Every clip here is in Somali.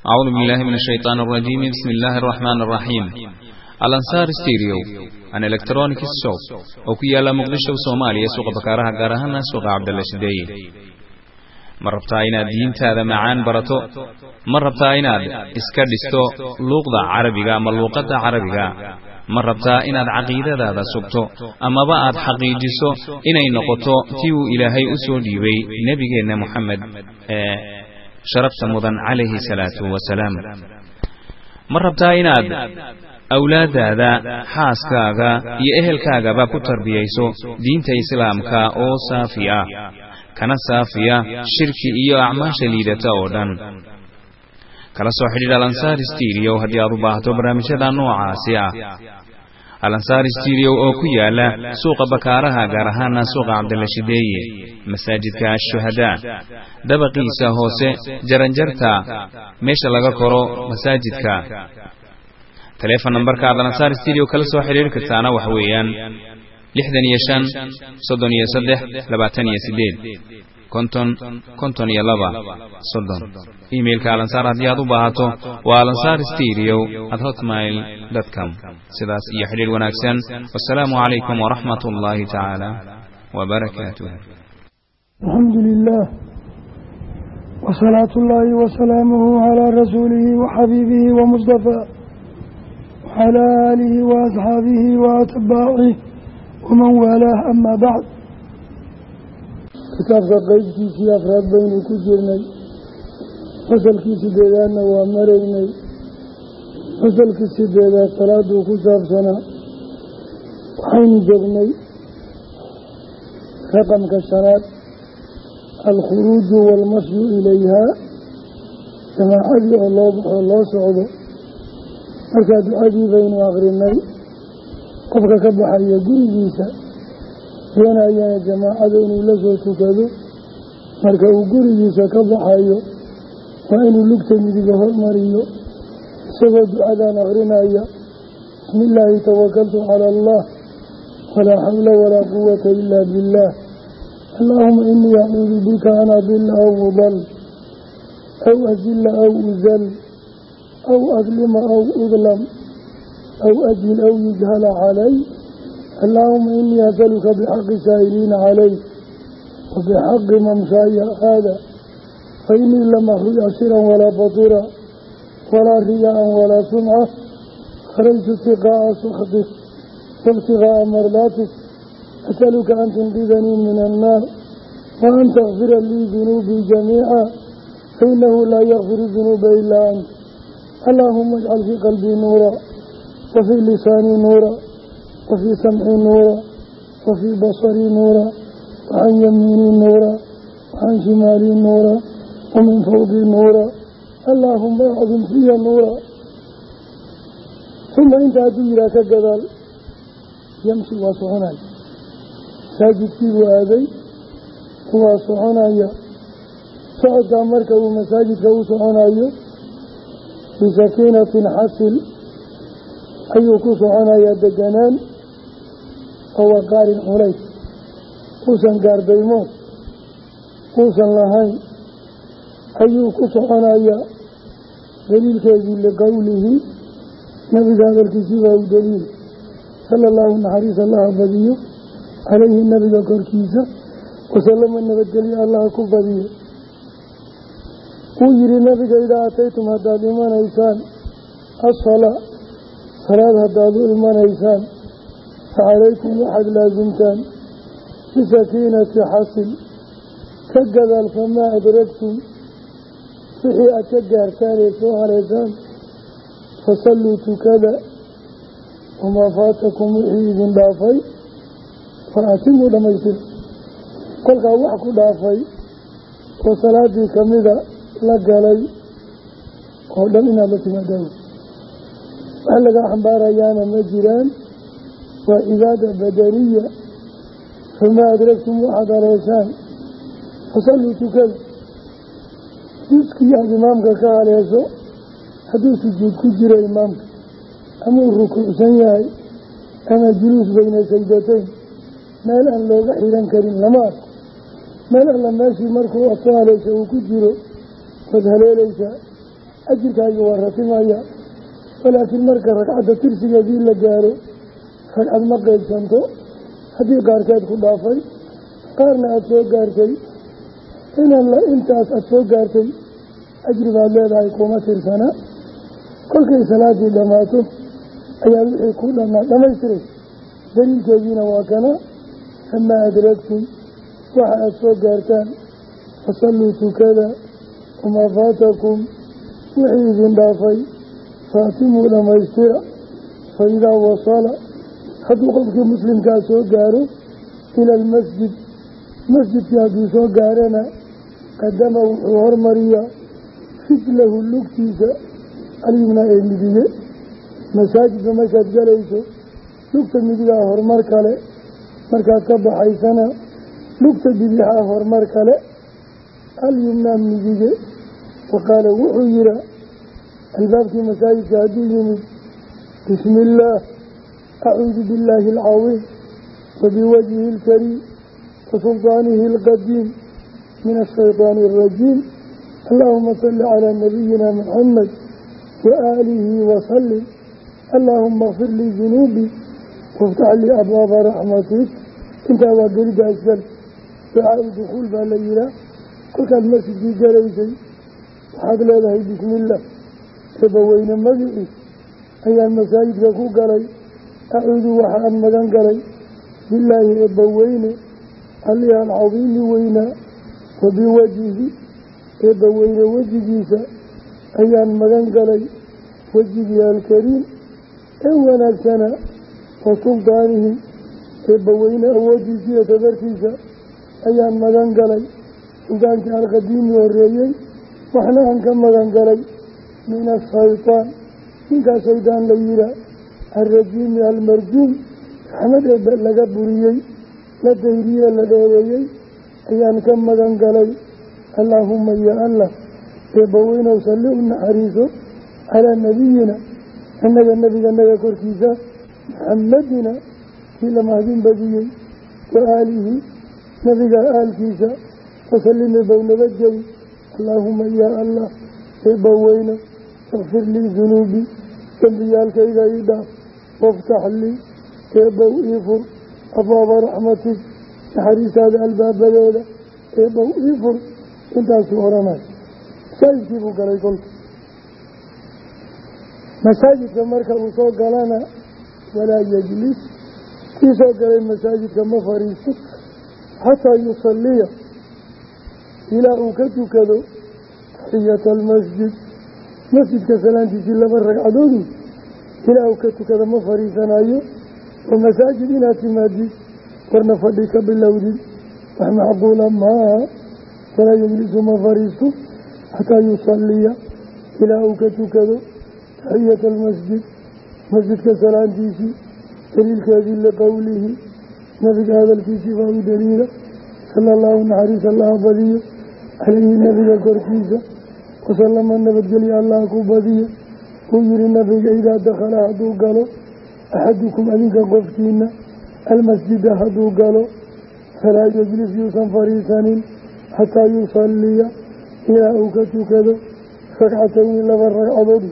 أعوذ بالله من الشيطان الرجيم. بسم الله الرحمن الرحيم. الأنصار ستيريو أنا إلكترونيك السوق وكي على مقدشة وصوماليا سوق بكارها قارهنا سوق عبد الله شدي مربطاينا دين هذا معان برتو مربطاينا إسكادستو لغة عربية ملوقة عربية مربطاينا عقيدة هذا سوقتو أما بعد حقيقيسو إني نقطو تيو إلهي أسودي وي نبينا محمد شرفت مضن عليه الصلاة والسلام مربطاينا أولاد هذا حاس كاغا يأهل كاغا باكو تربييسو دين إسلام كا أو صافية كان صافية شركي إيو أعماش ليدة أودان كلا سوحيد الأنصار ستيريو هدي أضباهتو برامجة نوع عاسية الأنصار ستيريو أوكو يالا سوق بكارها غارهانا سوق عبد الله شدي مساجد كالشهداء دبقي ساهوسي جرنجرتا ميش لغا كورو مساجد كا تليفون نمبر كا الأنصار ستيريو كلا سوحيد كتانا وحويان 65 36 كنتون يلبا صدن إيميل كالانصار هديادو باهاتو والانصار ستيريو@hotmail.com سداس يحرير وناكسن. والسلام عليكم ورحمة الله تعالى وبركاته. الحمد لله وصلاة الله وسلامه على رسوله وحبيبه ومصطفى وعلى آله وأصحابه وأتباعه ومن والاه. أما بعد، كتاب قيدتي في أفراد بين كجرني فصل كي سيدان ومريني فصل كي سيدان صلاة وكساب سنة وحين جرني رقم كالشرات الخروج والمشي إليها كما حدي الله سعوده أركاد عدي بين وآخرين qofka ka baxaya gurigiisa doonayana jamaacada inuu la soo tukado marka uu gurigiisa ka baxayo waa inuu lugta midiga hormariyo isagoo ducadan akrinaya bismillaahi tawakaltu cala allah walaa xawla walaa quwata ilaa billah allaahuma inii acuudu bika an adilla aw udal aw azilla aw uzal aw adlima aw udlam أو أجهل أو يجهل علي اللهم إني أسألك بحق سائلين علي وبحق ممشاي هذا فإني لم أخرج أسيرا ولا فطيرا ولا رياء ولا سمعة خرجت اتقاء سخطك وابتغاء مرضاتك أسألك أن تنقذني من النار وأن تغفر لي ذنوبي جميعا فإنه لا يغفر الذنوب إلا أنت اللهم اجعل في قلبي نورا وفي لساني نورا وفي سمعي نورا وفي بصري نورا وعن يميني نورا وعن شمالي نورا ومن فوقي نورا اللهم اعظم في نورا. ثم انت أديرا كقدال يمشي واسعنا ساجد فيه هذي واسعنا سعد أمرك ومساجد واسعنا بسكينة حسل ayuu ku soconayaa deganaan oo waqaarin culays uusan gaardaymo uusan lahayn ayuu ku soconayaa. daliilkeedii liqowlihi nabiga hadalkiisii waa u daliil sala allahu naxariis allaha badiyo calayhi nabiga korkiisa wasalama nabadgelyo allaha ku badiyo. wuu yihi nabiga idaa ataytum haddaad imanaysaan asfala salaad haddaad u imanaysaan facalaykum waxaad laasimtaan bisakiinati xasil ka gadaal famaa adragtum wixii aad ka gaartaan ee soo haleysaan fasalluu tukada wamaa faatakum wixii idin dhaafay fa atimuu dhammaystira. kolkaa wax ku dhaafay oo salaadii kamida la galay oo dhan inaad la timaadaawo wax laga xambaarayaana ma jiraan. waa cibaada badaniya. famaa adragtum waxaad haleeshaan fasalluu tukada. juskiyaad imaamka ka haleesho hadduu sujuud ku jiro imaamka ama uu rukuucsan yahay ama juluus bayna sajdatayn meel aan looga xiran karin lama arko. meel alla meeshii markuu adka haleesho uu ku jiro waad haleelaysaa ajirkaaga waa ratimaya walaakiin marka ragcadda tirsigeedii la gaaro ragcad ma qaybsanto haddii qaarkeed ku dhaafay qaarna aada soo gaartay intaas aada soo gaartay ajri baad leedahay kuma tirsana kolkay salaadii dhammaato ayaa wixii ku dhammaystiray daliilkeediina waa kana famaa adragtum waxa aada soo gaartaan fasalluu tukada wamaa faatakum wixii idin dhaafay faatimuu dhammaystira fa idaa wasala hadduu qofkii muslimkaa soo gaaro ila almasjid masjidkii hadduu soo gaarana qadama wuxuu hormariyaa rijlahu lugtiisa alyumna ee midige masaajidka markaad galayso lugta midigaa horumar kale markaad ka baxaysana lugta bidixaa horumar kale alyumna midige waqaala wuxuu yihaa albaabkii masaajidka hadduu yimid bismi illaah acuudu billaahi alcawiim wabiwajhihi alkariim wasuldaanihi alqadiim min ashaydaani alrajiim allaahuma salli calaa nabiyina muxamed waaalihi wasalim allaahuma kfir lii dunuubii waftax lii abwaaba raxmatik intaa waa gelidda asgal ducaau dukhuul baa la yihaa kolkaad masjidkii galaysay waxaad leedahay bismi illaah eebbaweyne magicii ayaan masaajidka ku galay acuudu waxaan magan galay bilaahi eebbaweyne allihi alcadiimi weynaa wabiwajhihi eebbaweyne wejigiisa ayaan magan galay wejigii alkariim ee wanaagsana wa suldaanihi eebbaweyne awoodiisa iyo tabartiisa ayaan magan galay suldaankii alqadiimi horeeyey waxna aan ka magan galay min ashaytaan ninkaa shaydaan la yihaa alrajiimi almarjuum raxmad eebbe laga buriyey la dayriyee la dheereeyey ayaan ka magan galay allaahuma ya allah eebbaweynow salli u naxariiso calaa nabiyina annaga nebiganaga korkiisa maxamadina kii la mahdin badiyey wa aalihi nabiga aalkiisa wasallim eebbow nabadgeli allaahuma ya allah eebbaweyne ikfir lii dunuubii dembiyaalkayga ii dhaaf waftax lii eebbow ii fur abwaaba raxmatik naxariistaada albaabadeeda eebbow ii fur intaasuu odhanay masaajidkii buu galay kolka masaajidka marka uu soo galana walaa yejlis kii soo galay masaajidka ma fadhiisto xataa yusalliya ilaa uu ka tukado taxiyata almasjid masjidka salaantiisii 2 ragcadoodii ilaa uu ka tukada ma fadhiisanayo oo masaajid inaad timaadid warna fadhi ka bilowdid wax macquula maaha walaa yejlisu ma fadhiisto xataa yusalliya ilaa uu ka tukado taxiyata almasjid masjidka salaantiisii daliilkeedii liqowlihi nabiga hadalkiisii baa u daliila sala allahu naxariis allaha badiyo calayhi nabiga korkiisa wasalama nabadgelya allaha ku badiyo uu yihi nabiga idaa dakhala hadduu galo axadukum adinka qofkiina almasjida hadduu galo falaa yejlis yuusan fadhiisanin xataa yusalliya ilaa uu ka tukado ragcatayni 2 ragcadood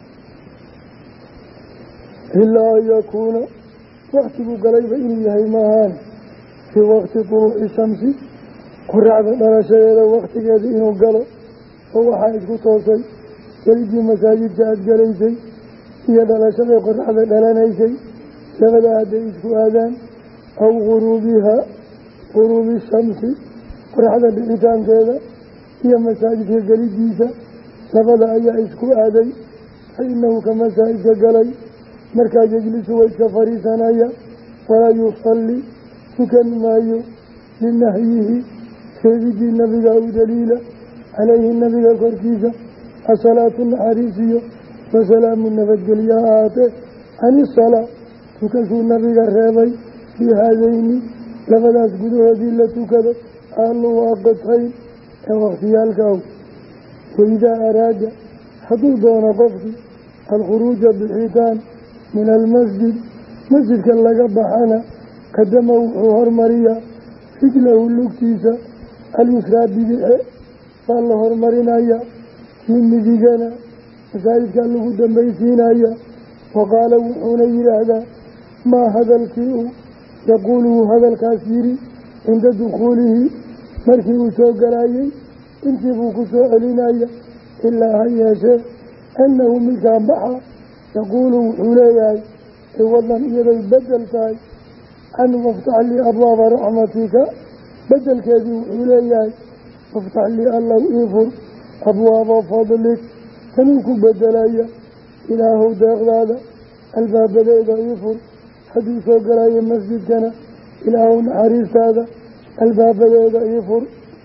ilaa an yakuuna waktiguu galayba inuu yahay maahaan fii waqti tuluuci shamsi qoraxda dhalashadeeda waktigeeda inuu galo oo waxaa isku toosay gelidii masaajidka aada galaysay iyo dhalashaday qoraxda dhalanaysay labada hadday isku aadaan aw guruubi shamsi qoraxda dhicitaankeeda iyo masaajidka gelidiisa labada ayaa isku aaday fa inahu ka masaajidka galay markaa yejlisu way iska fadhiisanaya walaa yusalli tukan maayo linahyihi reebidii nabiga u daliila calayhi nabiga korkiisa asalaatu naxariisiyo wasalaamu nabadgelyo ha ahaatee can isalaa tukashuu nabiga reebay fii haadayni labadaas gudahoodii la tukado alwaaqitayn ee wakhtiyaalka aw waidaa araada hadduu doono qofkii alkhuruuja bixitaan min almasjid masjidka laga baxana qadama wuxuu hormariyaa rijlahu lugtiisa alyusraa bidixe baa la hormarinaya kii midigana masaajidka lagu dambaysiinaya waqaala wuxuuna yidhaahdaa maa hadalkii uu yaquuluhu hadalkaas yidhi cinda dukhuulihi markii uu soo galaayey intii buu ku soo celinaya ilaa ha yeeshee annahu midkaan baxa yaquulu wuxuu leeyahay ciwadan iyaday bedel tahay can waftax lii abwaaba raxmatika bedelkeedii wuxuu leeyahay waftax lii allow ii fur abwaaba fadlik tanuu ku bedelaya ilaahow deeqdaada albaabadeeda ii fur hadduu soo galayo masjidkana ilaahow naxariistaada albaabadeeda ii fur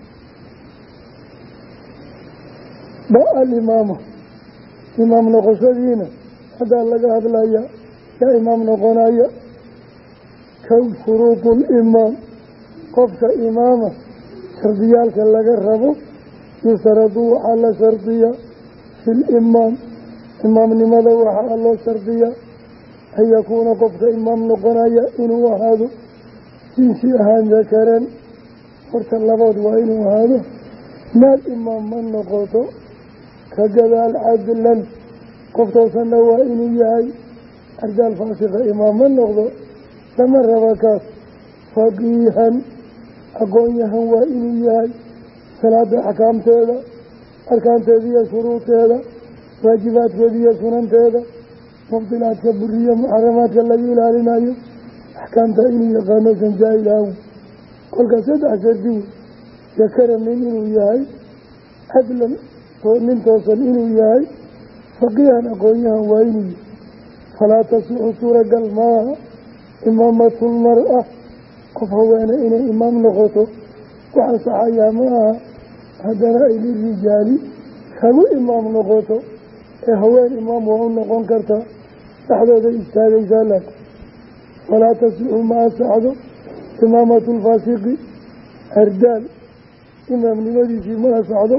alimaama imaam noqoshadiina haddaa laga hadlaya yaa imaam noqonaya kow shuruudu limaam qofka imaama shardiyaalka laga rabo yustaradu waxaa la shardiya fi limaam imaamnimada waxaa loo shardiya an yakuuna qofka imaam noqonaya inuu ahaado jinsi ahaan dakaran horta labood waa inuu ahaado naag imaam ma noqoto ka gadaal cadlan qof toosanna waa inuu yahay ardaal faasiqa imaam ma noqdo lama raba kaas faqiihan aqoon-yahan waa inuu yahay salaada axkaamteeda arkaanteeda iyo shuruudeeda waajibaadkeeda iyo sunanteeda mubdilaadka buriya muxaramaadka laga ilaalinayo axkaamta inuu yaqaano san jaahilaahu kolka saddex shardi wey yakaranin inuu yahay cadlan nin toosan inuu yahay faqiihan aqoon-yahan waa inuu yahay falaa tasixu suuragal maaha imaamatulmar-a qof haweene inay imaam noqoto waxa saxayaa ma aha haddana ay lirijaali kagu imaam noqoto ee haween imaam waa u noqon kartaa dhexdooday istaagaysaa laakin falaa tasixu ma asaxdo imaamatulfaasiqi ardaal imaamnimadiisii ma asaxdo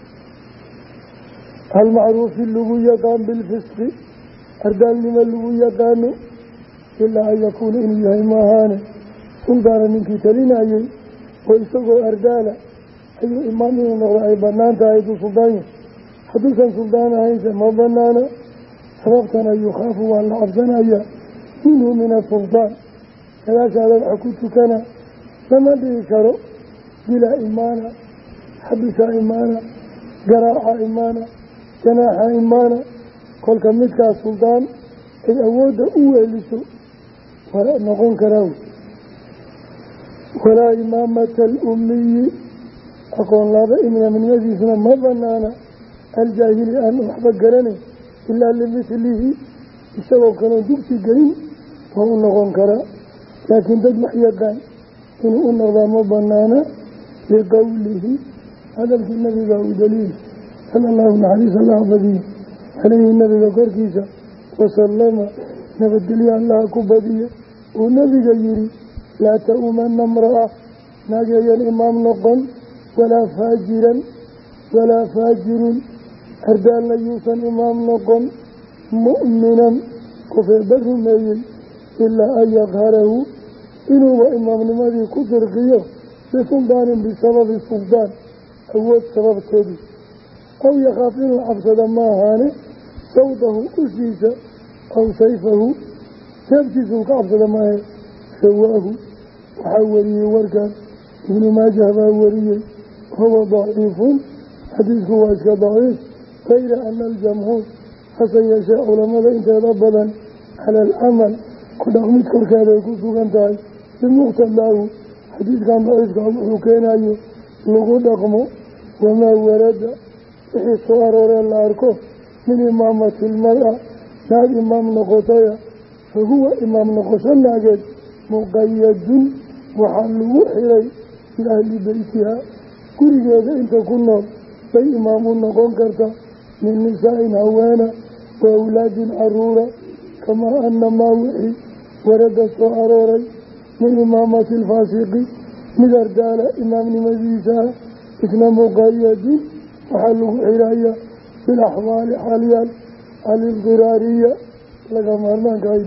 almacruufi lagu yaqaan bilfisqi ardaalnimo lagu yaqaano ilaa an yakuuna inuu yahay maahaane suldaana ninkii talinayey oo isagoo ardaala ayuu imaam inuu noqdo ay banaan tahay hadduu suldaan yahay hadduusan suldaan ahaynse ma banaana sababtana yukhaafu waa la cabsanayaa minhu min asultaan gadaashaada waxa ku tukana lama dhihi karo dilaa imaana xabisa imaana garaaca imaana janaaxa imaana kolka midkaas suldaan ay awoodda u weeliso waa noqon karaa walaa imaamata alummiyi aqoon laaba imaamnimadiisna ma banaana aljaahili aan waxba garanayn ilaa limithlihi isagoo kaloon dugsi gelin waa u noqon karaa laakiin dad wax yaqaan inuu u noqdaa ma banaana liqowlihi hadalkii nabiga uu daliil sala allahu naxariis allah badiye caleyhi nabiga korkiisa wasalama nabadgelyo allaha ku badiye uu nabiga yihi laa ta-umana mra'a naageeyan imaam noqon walaa faajirun ardaalna yuusan imaam noqon mu'minan kofeeba rumeeyey ilaa an yaqharahu inuuba imaamnimadii ku dirqiyo bisuldaanin bisababi suldaan awood sababteedii aw yakhaaf in la cabsada ma ahaane sawdahu ushiisa aw sayfahu seebtiisuu ka cabsada maahe rawaahu waxaa wariyey warkaan ibnu maajah baa wariyey huwa daciifun xadiidku waa iska daciif kayra ana aljamhuur hase yeeshee culammada inteeda badan cala alcamal ku dhaqmid korkeeda ay ku sugan tahay bimuqtadaahu xadiidkan daciifka wuxuu keenayo lagu dhaqmo wamaa warada wixii soo arooree la arko min imaamati ilmar-a naag imaam noqotaya fa huwa imaam noqosho naageed muqayadun waxaa lagu xiray biahli beytiha gurigeeda inta ku nool bay imaam u noqon karta min nisaa-in haweena wa awlaadin caruura kamaa anamaa wixii warada soo arooray min imaamati alfaasiqi mid ardaala imaamnimadiisa isna muqayadun waxaa lagu xiraya bilaxwaali xaalyaal alidiraariya laga maarmaankaay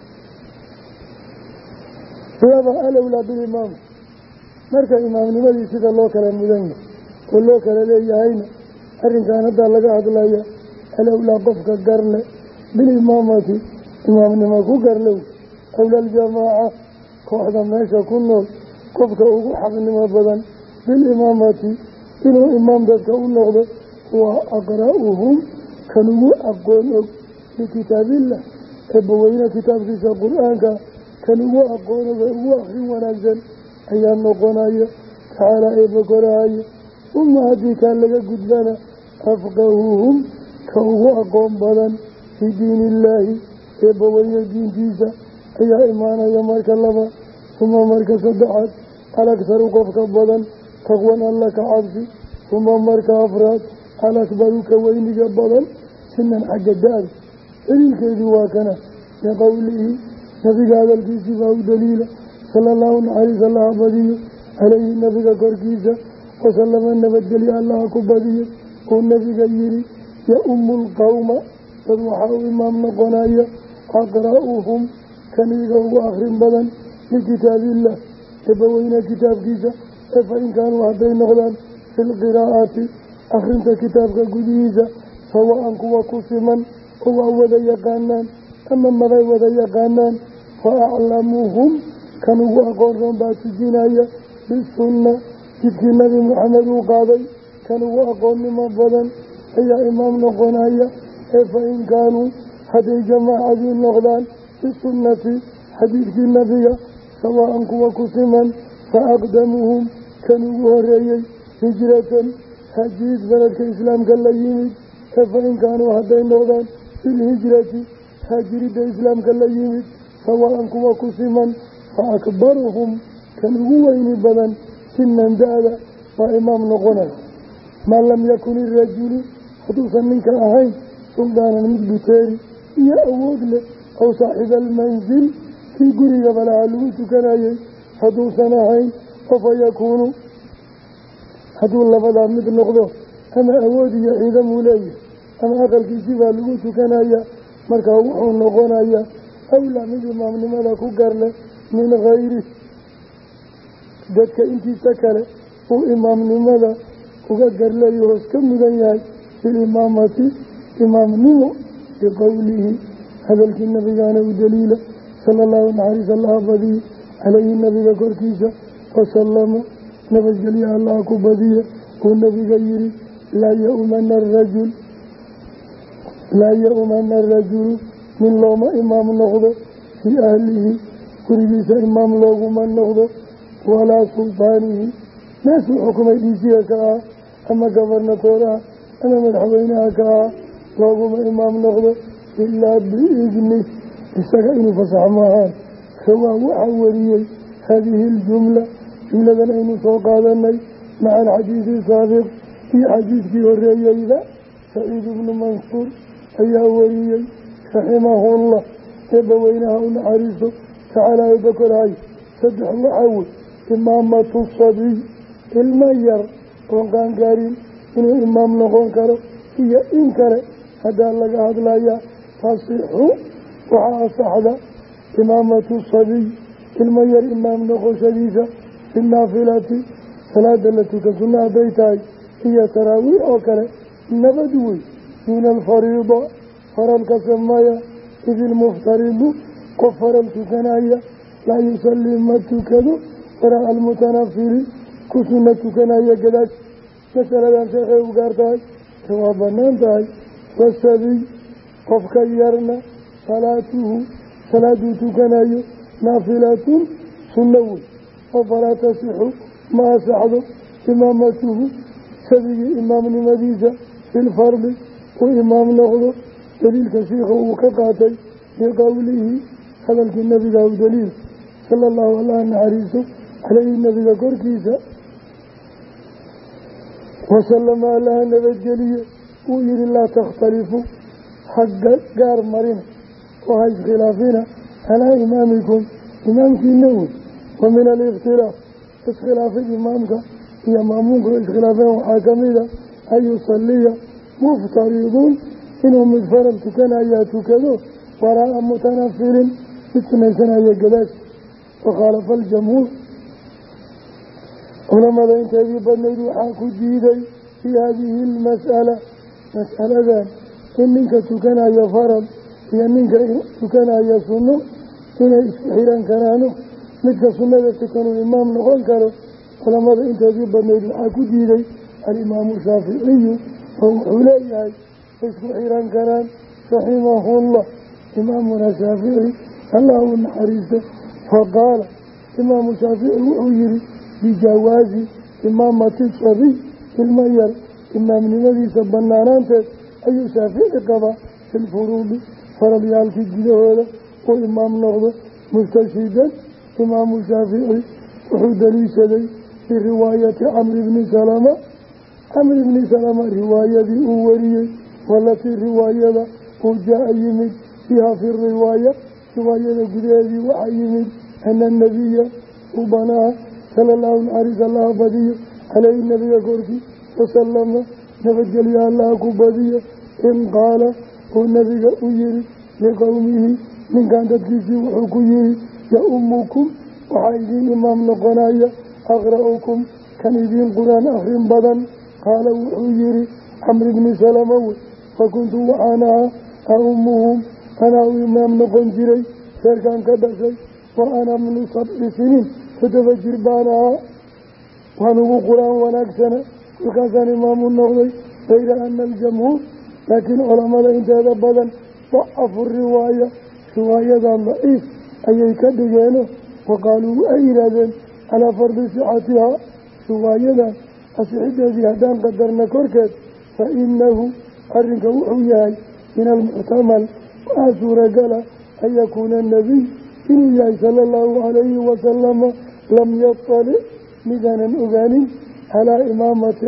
laba alowlaa bilimaam marka imaamnimadii sida loo kala mudan yahay oo loo kala leeyahayna arrinkan haddaa laga hadlaya الأولى قفك قرن بالإمامة إمام نمكو قرنو أولى الجماعة كوحدة ماشا كنو قفك أقوحق نمبضا بالإمامة إنه إمام ذاتك النغض وأقرأهم كانوا أقول لكتاب الله أبوين كتاب في القرآن كانوا أقول وأخي ونزل أيام نقنايا تعالى إبقرايا ثم هذه كان لك قدبنا أفقهوهم كانوا أقوم بلا في دين الله أبوين الدين جيسا أي إيمانا يمارك الله ثم مارك صدعات على أكثر قفك بلا تقوى الله كعبسي ثم مارك أفراد على أكبر كوين جبلا سنا حق الدار إليك ذواكنا يقوله نبي هذا الكيس فهو دليل صلى الله عليه وسلم عليه النبي كركيسة وسلم النبي الدليل الله كبديه والنبي يري يا أم القوم فضوحوا إمام نقنايا أقرأوهم كان يقرأوا آخر بدن لكتاب الله يبوين كتاب كيسة فإن كانوا هدين نغلان في القراءات أخرنت كتابك قديسة سواء كوا قسما هو وذا يقانان أما مذا وذا يقانان فأعلموهم كانوا أقرهم باتجينايا بالسنة جدك النبي محمد وقاضي كانوا أقرهم مبضا أي إمام نقنايا فإن كانوا هذه جماعة النغلان بالسنة حديث النبي سواء كوا قسما فأقدمهم كانوا هريي هجرة هجيد بلدك إسلام قال يميد فإن كانوا هدين نغضان في الهجرة هاجرد إسلام قال يميد سواء كوا قسما فأكبرهم كانوا وين بلن سنا دادا وإمام نغنى ما لم يكن الرجل حدوثا منك أهين سلطانا مدبتاري يا أودل أو صاحب المنزل في قرية بلا علويت كنايي حدوثا أهين فيكون هدو الله بدا مثل نقضه أما أودي إذا مولاي أما أقل كيسيبا لغوت كنايا مركا وحو نغنايا أولا من إمام نماذا كقرل من غيره ذاتك انتي سكر وإمام نماذا كقرل يهوس كم ذنياي في الإمامة إمام نمو بقوله هذا النبي كان دليل صلى الله عليه وسلم عليه النبي كركيسة وسلم نبجل يا الله كبديه والنبي غيري لا يؤمن الرجل من لوم إمام نغضه في أهله كريس إمام لوم النغضه ولا سلطانه ناس حكم إيسيا كا أما قبرنتورا أما مدحوينها كا لوم إمام نغضه إلا بإذنه استقعين فصح معان سواء وحوري هذه الجملة جملة أين سوق هذا مع الحديث السابق في حديث في الرأي إذا سعيد بن منصور أي وري رحمه الله يبوينها ونحرسه تعالى يذكر هاي سبح الله عود إمامة الصبي المير وكان قارين إنه إمام نقون كره هي إنكر هذا لك هذا لا تصيحه وعاصحة إمامة الصبي المير إمام نقون شديدة في النافلة صلاة التي كسنة بيتاي هي تراويح وكره نبدوي من الفريضة فرم كسمايا إذ المفترض كفر التكنايا لا يصلي ما تكدو وراء المتنفل كسنة تكنايا قداش مثلا شيخ وقارتاي توابنان تاي والسبي قفك يرنا صلاة تكنايا نافلة سنوي فلا تصح ما سعده إمامته سبي إمام مديسة في الفرض وإمام نغضه دليل كشيخ وكقاتي بقوله هذا النبي له دليل صلى الله عليه عليه النبي كركيسة وسلم على النبي الجليل ويري لا تختلفوا حق قار مرين وهي خلافنا على إمامكم إمامك النوم ومن الاختلاف اسخلاف إمامك يا مامونك اسخلافين وحاكمين أن يصلي مفترضون إنهم مدفرم تكن آياتك ذو وراء متنفل مثل سنة يقلاش وخالف الجمهور ولما ذا انتهي بنيد حاكو جيدي في هذه المسألة مسألة ذا إن منك تكنا يفرض هي منك تكنا يسنو إن إسكحيرا كانوا منك سنة تكنوا إمام نقول كانوا ولما أنت جيب النيد الحاكو ديدي الإمام الشافعي وحليه إسكحيرا كان رحمه الله إمامنا الشافعي الله الحريص فقال إمام الشافعي وحيري بجواز إمامة الصبي في المير إمام نمدي سبنانانت أي شافعي قضى في الفروض فرضيال في الجهود وإمام نغض مستشهدا إمام الشافعي وحد لي شدي في رواية عمرو بن سلمة عمرو بن سلمة رواية أولية والتي رواية وجاء يمد فيها في الرواية رواية قدادي وحيمد أن النبي وبناه صلى الله عليه الله بديه عليه النبي كوركي وسلم نبجل يا الله كبديه إن قال والنبي أجري لقومه من كان تكيسي وحكيري يا أمكم وحايدين إمام نقنايا أغرأكم كان يدين قرآن أخرين بدن قال وحيري عمرو بن سلمة فكنت وأنا أمهم أنا إمام نقنجري فكان كدسي وأنا من 7 سنين فتفجر بانها ونقو قرآن ونكسنا وكان إمام النغضي غير أن الجمهور لكن علماء انتهى بدن ضعفوا الرواية رواية ضعيف أي كدجانه وقالوا أيضا على فرض صحتها رواية أسعد هدان قدرنا كركت فإنه أرنك وحياي من المحتمل وأسور قال أن يكون النبي إنه صلى الله عليه وسلم لم يطلع مدانا أغاني على إمامة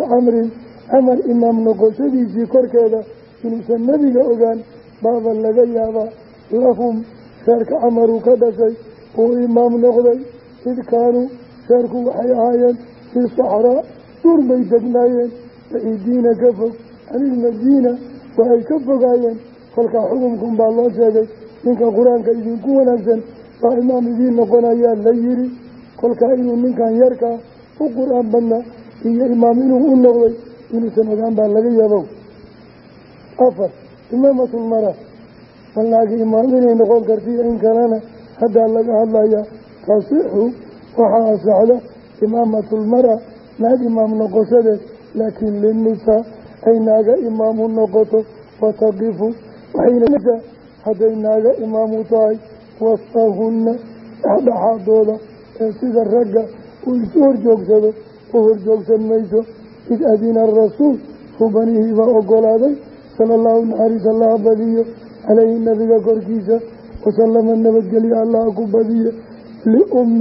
عمر إمام نقصدي في كركة إنه النبي أغان بابا لغيابا لهم شارك عمر كدسي وإمام نقضي إذ كانوا شاركوا حيايا في الصحراء دور بيتنايا فإيدين كفق عن المدينة وأي كفق آيا فلك حكمكم بالله شاكي منك القرآن كإذن كون أكسن فإمام دين نقنايا ليري فلك إنه منك يركا وقرآن بنا هي إمامينه النقضي إنه سنقام بالله أفر إمامة المرأة فلاك إمامين نقول كرتي إن كان هذا الله يا تصيح وحاس على إمامة المرأة ناقي إمام نقصده لكن للنساء أي ناقي إمام النقطة وتقف وحين نساء هذا ناقي إمام طاي وصفهن أحد حاضولا سيد الرقة والسور جوكسده وهر جوكسد ميسو إذ أذن الرسول فبنيه وأقول هذا صلى الله عليه الله بديه عليه النبي كركيسة وسلم النبي جلي الله كبديه لأم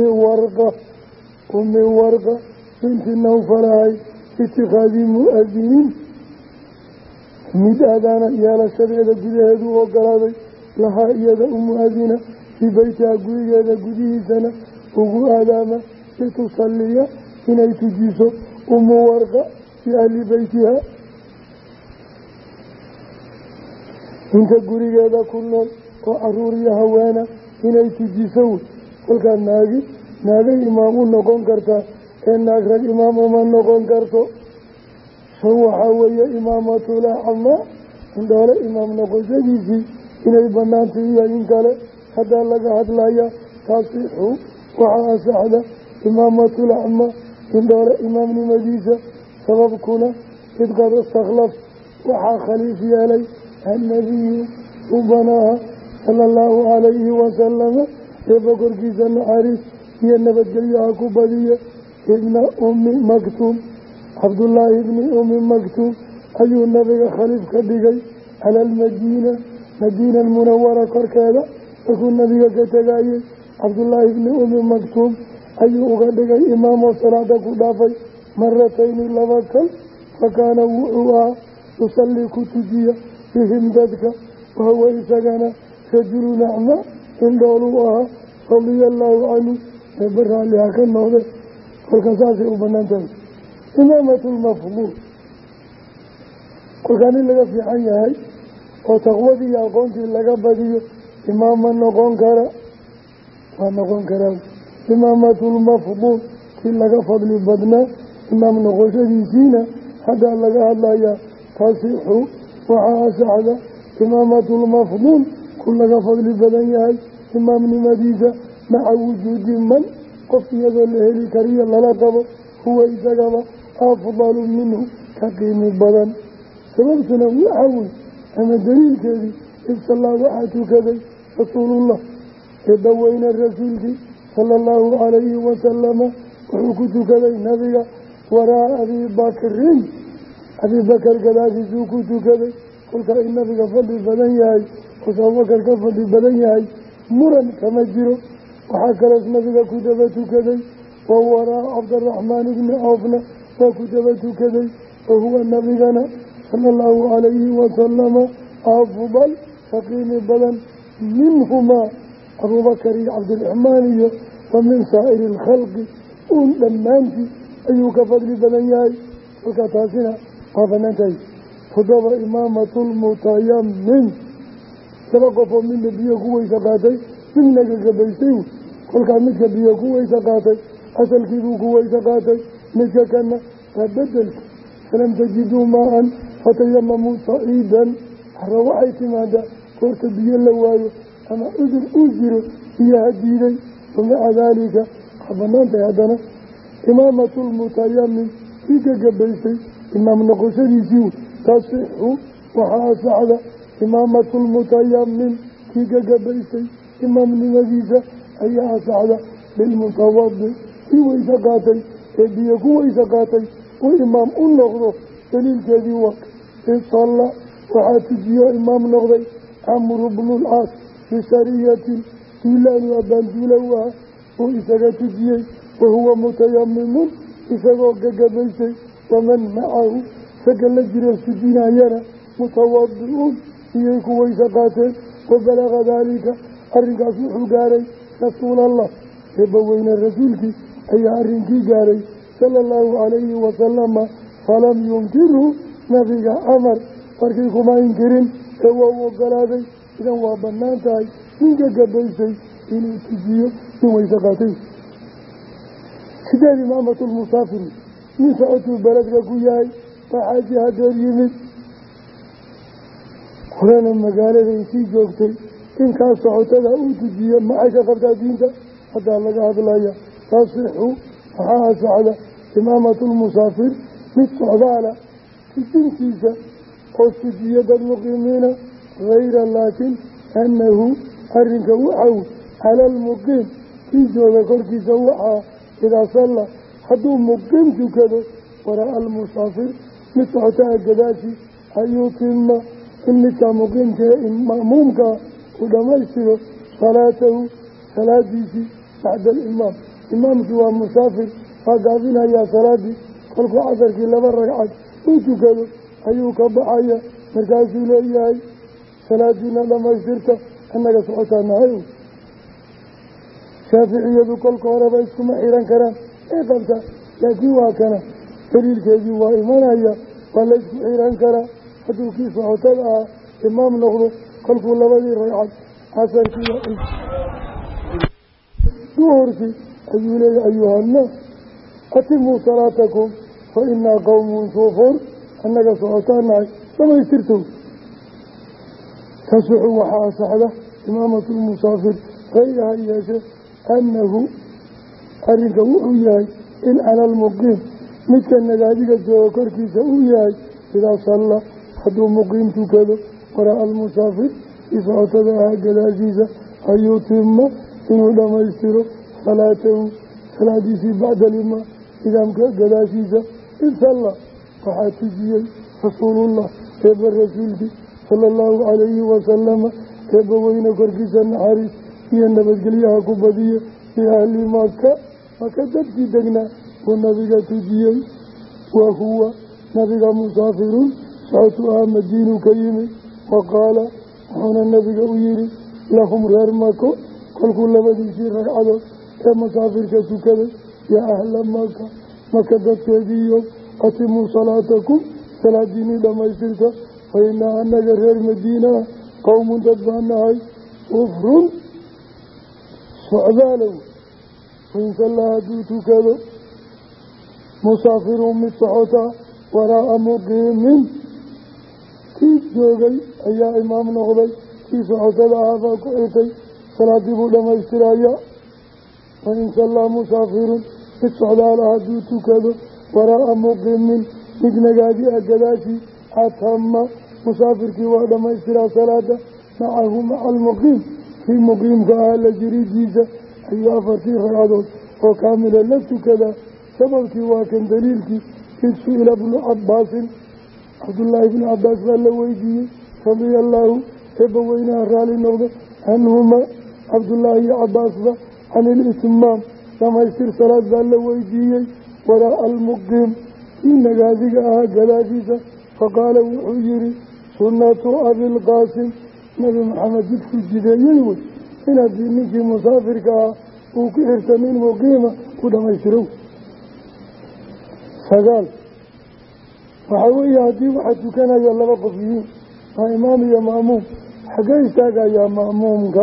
ورقة بنت النوفل اتخاذ مؤذنين مدادانا يالا سبيل قديه وقراضي لها إيادة مؤذنة في بيتها قديه قديه سنة وقو آداما لتصلي إن يتجيسو أم ورقة في أهل بيتها إنك قريق هذا كله وعروري هوانا إنه تجيسون قل كان ناقي إمام نقون كرتا إن ناقرق إمام من نقون كرتو سوى حوية إمامة لا حما إن دولة إمام نقون سجيسي إنه بنانته إنك حتى لك حد لا تصيحوا وعاس على إمامة لا حما إن دولة إمام نمجيسة سبب كنا إذ قد استخلف وحا خليفي عليه النبي وبناها صلى الله عليه وسلم يبقر كيسا نحارس هي النبجل يعقوب بديه ابن أم مكتوم عبد الله ابن أم مكتوم أي النبي خليف كدقي على مدينة المنورة كركالة يكون نبي كتقاي عبد الله ابن أم مكتوم أي أغدقي إمام الصلاة كدافي مرتين لبكل فكان وعوها يصلي كتجيه فيهم ذاتك وهو إساقنا رجل نعمة إن دولوها رضي الله عنه يبرع لها كالنوضة والكساسي وبنانتين إمامة المفضول قل كان لك في حيها وتقوذي يقونتي لك بديه إماما نقون كرا ونقون كرا إمامة المفضول كي لك فضل بدنا إمام نقوش دي سينا حتى لك الله تصيحوا وعاس على إمامة المفضول كل فضل بدنياي إمام نمديسة مع وجود من قف يذل هلي كريا للقب هو إسقب أفضل منه كقيم البدن سببتنا وحاول أما دليل كذي إذ صلى وحاتو كذي رسول الله يدوين الرسول صلى الله عليه وسلم وحكتو كذي نبي وراء أبي بكر كذي سوكتو كذي قلت إن نبي فضل بدنياي وصاب بكر كفضل بدنياي مرن كما جيرو وحكرت نبي كتبتو كذي ووراء عبد الرحمن بن عوفنا وكتبتو كذي وهو النبي صلى الله عليه وسلم أفضل فقيم البدن منهما أبو بكر عبد الرحمن ومن سائر الخلق لما أنت أيك فضل بدنياي وكتاسنا وفننتهي فضب إمامة المتيمم سبقف من نبيه قوي سقاتي من نجل بيسيو قل كامتك بيه قوي سقاتي أسل كيدو قوي سقاتي نجكنا فبدل فلم تجدوا ماء فتيمموا صعيدا روحيت ماذا قلت بيه اللوايو أما أجر هي هديني ومع ذلك حبنانت هدنا إمامة المتيمم فيك قبيسي إمام نقشري سيو تصح وحاسعد إمامة المتيمم فيك قبيسي إمام نمجيسة أي حاسعد بالمتوضي في ويسقاتي بيكو ويسقاتي وإمام النغضو دليل كذي وقت إن صلى وحاتجيه إمام نغضي عمرو بن العاص بسرية تولان وبنجولوها وإسقاتجيه وهو متيمم إسقاق قبيسي ومن معه فقال لجر السجين يرى متوضئون إيكو ويسقاتين وبلغ ذلك الرقاص حقاري رسول الله يبوين الرسول أي أرنكي قاري صلى الله عليه وسلم فلم ينكره نبي أمر فرقيكم ما ينكرين هو وقلادي إذا هو بنانتاي منك قبيسي إنه تجيه ثم يسقاتين سيدي إمامة المسافر من سعوته بلد قوياي فحاجي هدر يمد قرانا مقالة إنسي جوكتي إن كان سعوتها أوتجيه معك قبتا دينتا حتى لك هذا الآية تصحوا فحاها سعادة إمامة المسافر متصعدالة في التنسيسة والسجية المقيمين غير لكن أنه أرنك وعو على المقيم في جوة كوركي سوحا إذا صلى حدو مقيم كذا وراء المسافر متصعدها القداسي أن يتم إنك مقيم مأمومك ولما يصير صلاته صلاتي بعد الإمام إمام سوى مسافر فقابلها يا صلاتي قلقوا عصر كلا برقعات ويتو كذا أيوك بحايا مركاسي لإياي صلاتينا لما يصيرت أنك سعوتنا أيوك شافعية قلقوا عربا يسكم حيران كرام إيه قلتا لكن واكنا دليل كذي وإيمانا هي ولا يسكم حيران كرام حدوكي سعوتنا إمام نغضو قلقوا لبدي رقعات عصر كلا دورتي أيها الناس أتموا صلاتكم فإنا قوم صوفون أنك سعطانا لما يسرتوا تسعوا وحاسحة إمامة المسافر غيرها إياشة أنه أرنك وحياي إن على المقيم مثل النجاديك الجوكر كي سوياي إذا صلى حدو مقيم كذا وراء المسافر إسعطتها قلازيزة أن يتم إنه لما يسره صلاته صلاته بعد الإمام إذا قلازيزة إن صلى فحاتجي رسول الله كيف الرسول صلى الله عليه وسلم كيف وين كركيس النحاري هي النبي قليها كبدية في أهل مكة فكذب دقنا والنبي تجي وهو نبي مسافر سعتها مدين كيم وقال هنا النبي ويري لهم غير مكة قال كل ما يصير رعده كمسافر كسكر يا أهل مكة مكة تجيهم أتموا صلاتكم صلاة ديني لما يصيرك فإن أنك غير مدينة قوم تدفعنها كفر صعباله وإن صلى دوتو كذا مسافر متصعوتا وراء مقيم kii joogay ayaa imaam noqday kii socotada ahaabaa ku xirtay salaadii buu dhammaystiraya wain sallaa musaafirun mid socdaala hadduu tukado waraa'a muqimin mid nagaadi ah gadaashii atama musaafirkii waa dhammaystiraa salaada macahu maca almuqiim kii muqiimka ahaa la jiridiisa ayuu 4 ragcadood oo kaamila la tukadaa sababkii waa kan daliilkii id su-ila bnu cabaasin cabdullaahi bni cabaas baa la weydiiyey radia allaahu eebba weynaha raali noqda canhuma cabdullaahi iyo cabaasba can ilitmaam dhamaystir salaad baa la weydiiyey waraa'a almuqiim kii nagaadiga ahaa gadaashiisa faqaala wuxuu yihi sunnatu abilqaasim nabi maxamed jidkuu jideeyey wey in haddii ninkii musaafirka ah uu ku xirta nin muqiima ku dhammaystirow 9 waxaa weeye haddii waxaa tukanaya 2 qof yihiin waa imaam iyo ma'muum xaggee istaagayaa ma'muumka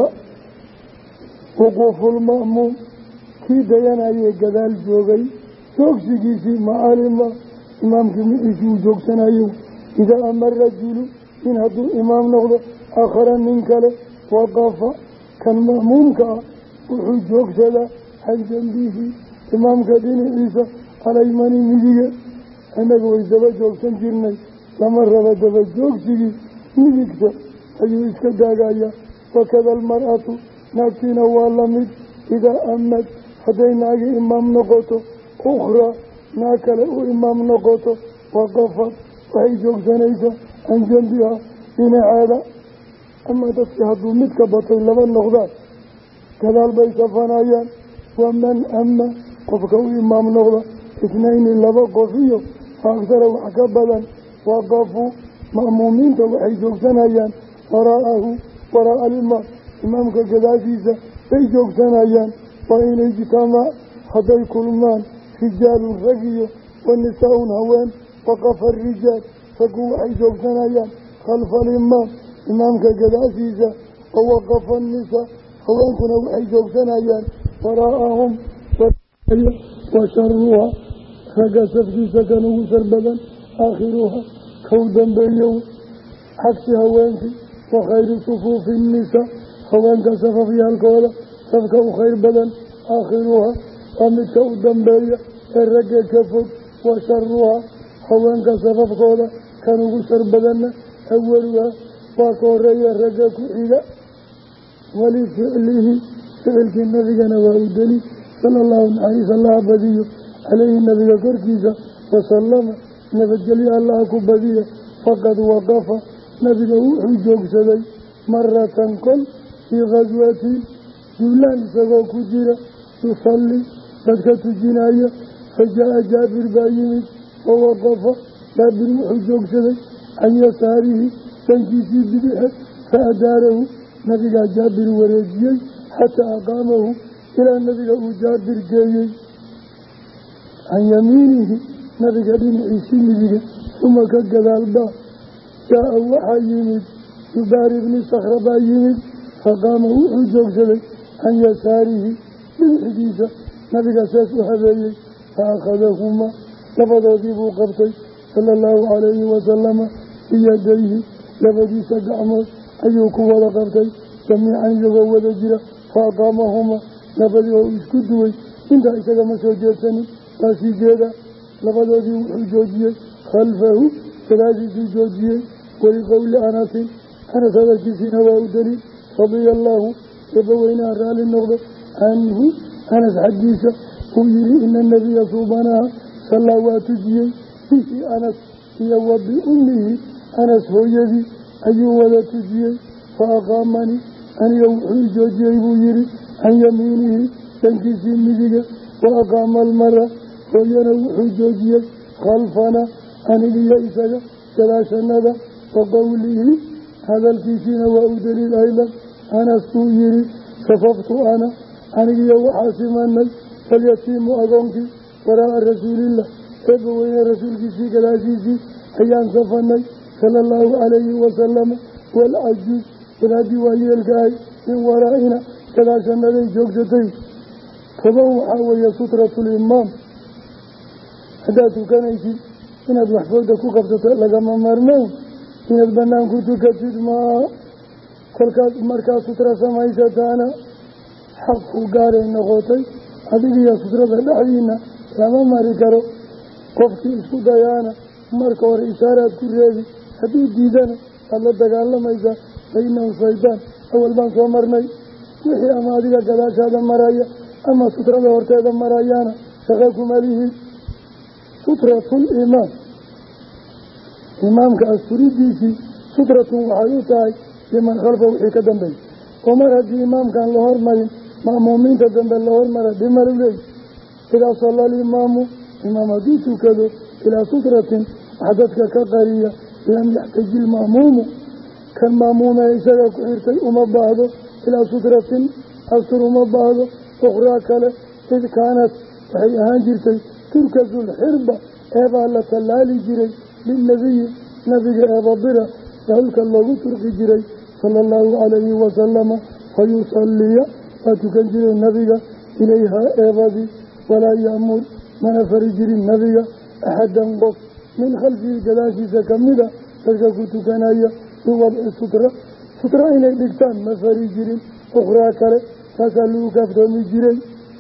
wuquufulma'muum kii dayanayee gadaal joogay joogsigiisii macalima imaamkii miciisii uu joogsanayo idaa ama rajulu in hadduu imaam noqdo aakhara nin kale waqafa kan ma'muumka ah wuxuu joogsadaa can janbihi imaamka dhinaciisa alaymani midige innaga way daba joogsan jirnay lama raba daba joogsigii midigta ayuu iska daagayaa wakada almar'atu naagtiina waa la mid idaa amad hadday naagi imaam noqoto ukhraa naag kale u imaam noqoto waqafad waxay joogsanaysaa can janbiha dhinaceeda ama dadkii hadduu mid ka batay 2 noqdaan gadaal bay safanayaan waman ama qofka u imaam noqda 2 qof iyo faaktara wax ka badan waqafuu ma'muumiinta waxay joogsanayaan waraa'ahu waraa'a alimaam imaamka gadaashiisa bay joogsanayaan waa inay ijtamac hadday kulmaan rijaalun rag iyo wa nisaa-un haween waqafa arijaal raggu waxay joogsanayaan khalfa alimaam imaamka gadaashiisa wawaqafa annisaa haweenkuna waxay joogsanayaan waraa'ahum wa sharuha ragga safkiisa kan ugu shar badan aakhiruha kow dambeeyow cagsi haweenkii wa khayru sufuufi innisaa haweenka safafyaalkooda safka u khayr badan aakhiruha waa midka u dambeeya ee ragga ka fog wa sharuha haweenka safafkooda kan ugu shar badanna awaluha waa ka horeeya ragga ku xiga walificlihi ficilkii nabigana waa u daliil sala allahu naxariis allaha badiyo caleyhi nabiga korkiisa wasalama nabadgelyo allaha ku badiya faqad waqafa nabiga wuxuu joogsaday maratan kol fii khaswatin duulaan isagoo ku jira yusalli dadka tujinaya fajaa jaabir baa yimid wawaqafa jaabir wuxuu joogsaday can yasaarihi dhankiisii bidixe fa adaarahu nabigaa jaabir wareejiyey xataa aqaamahu ilaa nabiga uu jaabir geeyey can yamiinihi nabiga dhinaciisii midiga uma ka gadaalbaa jaa-a waxaa yimid jubaari bni sakra baa yimid faqaama wuxuu joogsaday can yasaarihi dhinacigiisa nabiga sees u habeeyey fa akhadahumaa labadoodii buu qabtay sala allahu calayhi wasalama biyadayhi labadiisa gacmood ayuu ku wada qabtay jamiican iyagoo wada jira fa aqaamahumaa labadii oo isku duway intaa isaga ma soo jeedsanin waa sii jeeda labadoodii wuxuu joojiyey khalfahu gadaashiisuu joojiyey waliqowli anasin anas hadalkiisiina waa u daliil radia allaahu eebba weynaha raalli noqdo canhu anas xaggiisa uu yihi ina nabiya suubanaha sallaa waa tujiyey bihi anas iyo wa biummihi anas hooyadii ayuu wada tujiyey fa aqaamanii aniga wuxuu joojiyey buu yihi can yamiinihi dhankiisii midiga wa aqaama almara hooyana wuxuu joojiyey khalfana anigiyo isaga gadaashanada wa qowlihi hadalkiisiina waa u daliil aydan anas uu yihi safaftu ana anigiyo waxaa simanay falyatiimu agoonkii waraa'a rasuulillah eebba weyne rasuulkiisii gadaashiisii ayaan safanay sala allahu calayhi wasalama waalcajuuz wadaadii waa yeelkahay min waraa'ina gadaashanaday joogsatay 10 waxaa weeye sutratulimaam haddaad tukanaysid inaad waxfooda ku qabsato lagama maarmoon inaad bannaan ku tukatid maa kolkaad markaa sutra samaysataana xaq ku gaaray noqotay adigiyo sutrada dhexdiina lama mari karo qofkii isku dayaana marka hore ishaaraad ku reebi hadduu diidana waad la dagaalamaysaa fa innahu shaydaan awal baan soo marnay wixii ama adiga gadaashaada maraya ama sutrada horteeda marayaana shaqo kuma lihid sutratul imaam imaamka asturidiisii sutratun waxay u tahay liman khalfa wixii ka dambeeya oo mar haddii imaamkaan la hormarin ma'muumiinta dambe la hormara dhimalu leey idaa salla alimaamu imaam hadduu tukado ilaa sutratin wax dadka ka qariya lam yaxtaji ilma'muumu kan ma'muumee isaga ku xirtay uma baahdo ilaa sutratin astur uma baahdo ukhraa kale id kaanat waxay ahaan jirtay turkasu lxirba eebaa la tallaali jiray lilnabiyi nabiga eebabira sahulka loogu turqi jiray sala allahu calayhi wasalama fayusalliya waa tukan jiray nabiga ilayhaa eebadii walaa ya'mur mana fari jirin nabiga axadan qof min khalfihi gadaashiisa ka mida dadka ku tukanaya biwadci sutra inay dhigtaan ma fari jirin ukhraa kale taasaa lagu kaaftoomi jiray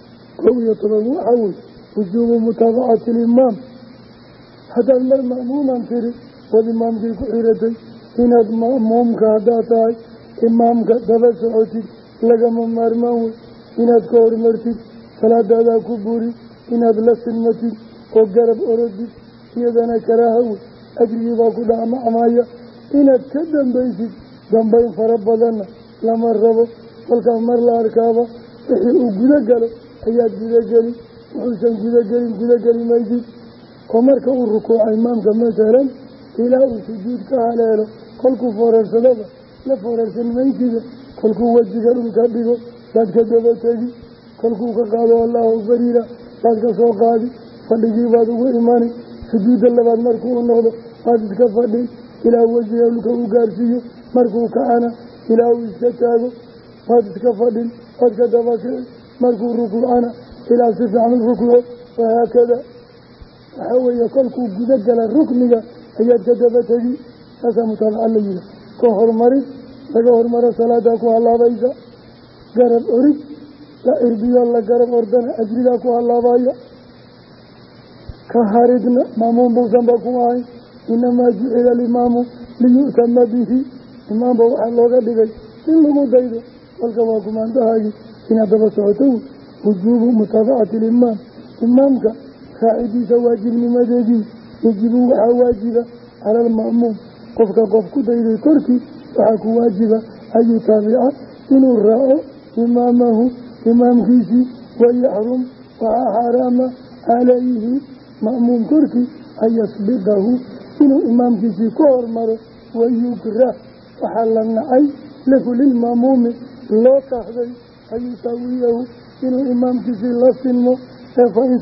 11 waxaa wey wujuubu mutaabacati alimaam haddaad mar ma'muuman tiri wad imaamkii ku xiratay inaad ma'muumka haddaad tahay imaamka daba socotid lagama maarmaan wey inaad ka hormartid salaadaadaa ku buri inaad la silmatid oo garab orodid iyadana karaaha wey ajrigii baa ku dhacmacmaya inaad ka dambaysid dambayn fara badanna lama rabo kolkaa mar la arkaaba wixii uu gudo galo ayaad gudageli wuxuusan gudageli maysid oo marka uu rukuuca imaamka masalan ilaa uu sujuud ka haleelo kolkuu foorarsadaba la foorarsan maysida kolkuu wejiga dhulka dhigo baad ka daba tegi kolkuu ka qaado allahu akbariira baad ka soo qaadi fadhigii baad ugu imani sujuudda labaad markuu u noqdo baad iska fadhin ilaa wejiga dhulka u gaarsiiyo markuu kacana ilaa uu iska taago baad iska fadhin baad ka daba kici markuu rukuucana ilaa si fiican u rukuuco wahaakada waxaa weeye kolkuu guda gala rukniga ayaad ka daba tegi saasaa mutaabaca la yiha ka hormarid laga hormaro salaadaa ku hallaabaysa garab orid la irbiyo la garab ordana ajrigaa ku hallaabaya ka haridna maamuum buusanba ku ahayn inamaa jucila alimaamu liyu'tama bihi imaamba waxaa looga dhigay in lagu daydo kolka waa kumaandahaagii inaad daba socoto wujuubu mutaabacati alimaam imaamka raacidiisa waajibnimadeedii yajibu waxaa waajiba cala alma'muum qofka qof ku dayday korkii waxaa ku waajiba an yutaabica inuu raaco imaamahu imaamkiisii wayaxrum waxaa xaaraama calayhi ma'muum korkii an yasbiqahu inuu imaamkiisii ka hormaro wayukrah waxaa la nacay lahu lilma'muumi loo kahday an yusaawiyahu inuu imaamkiisii la sinmo ee fain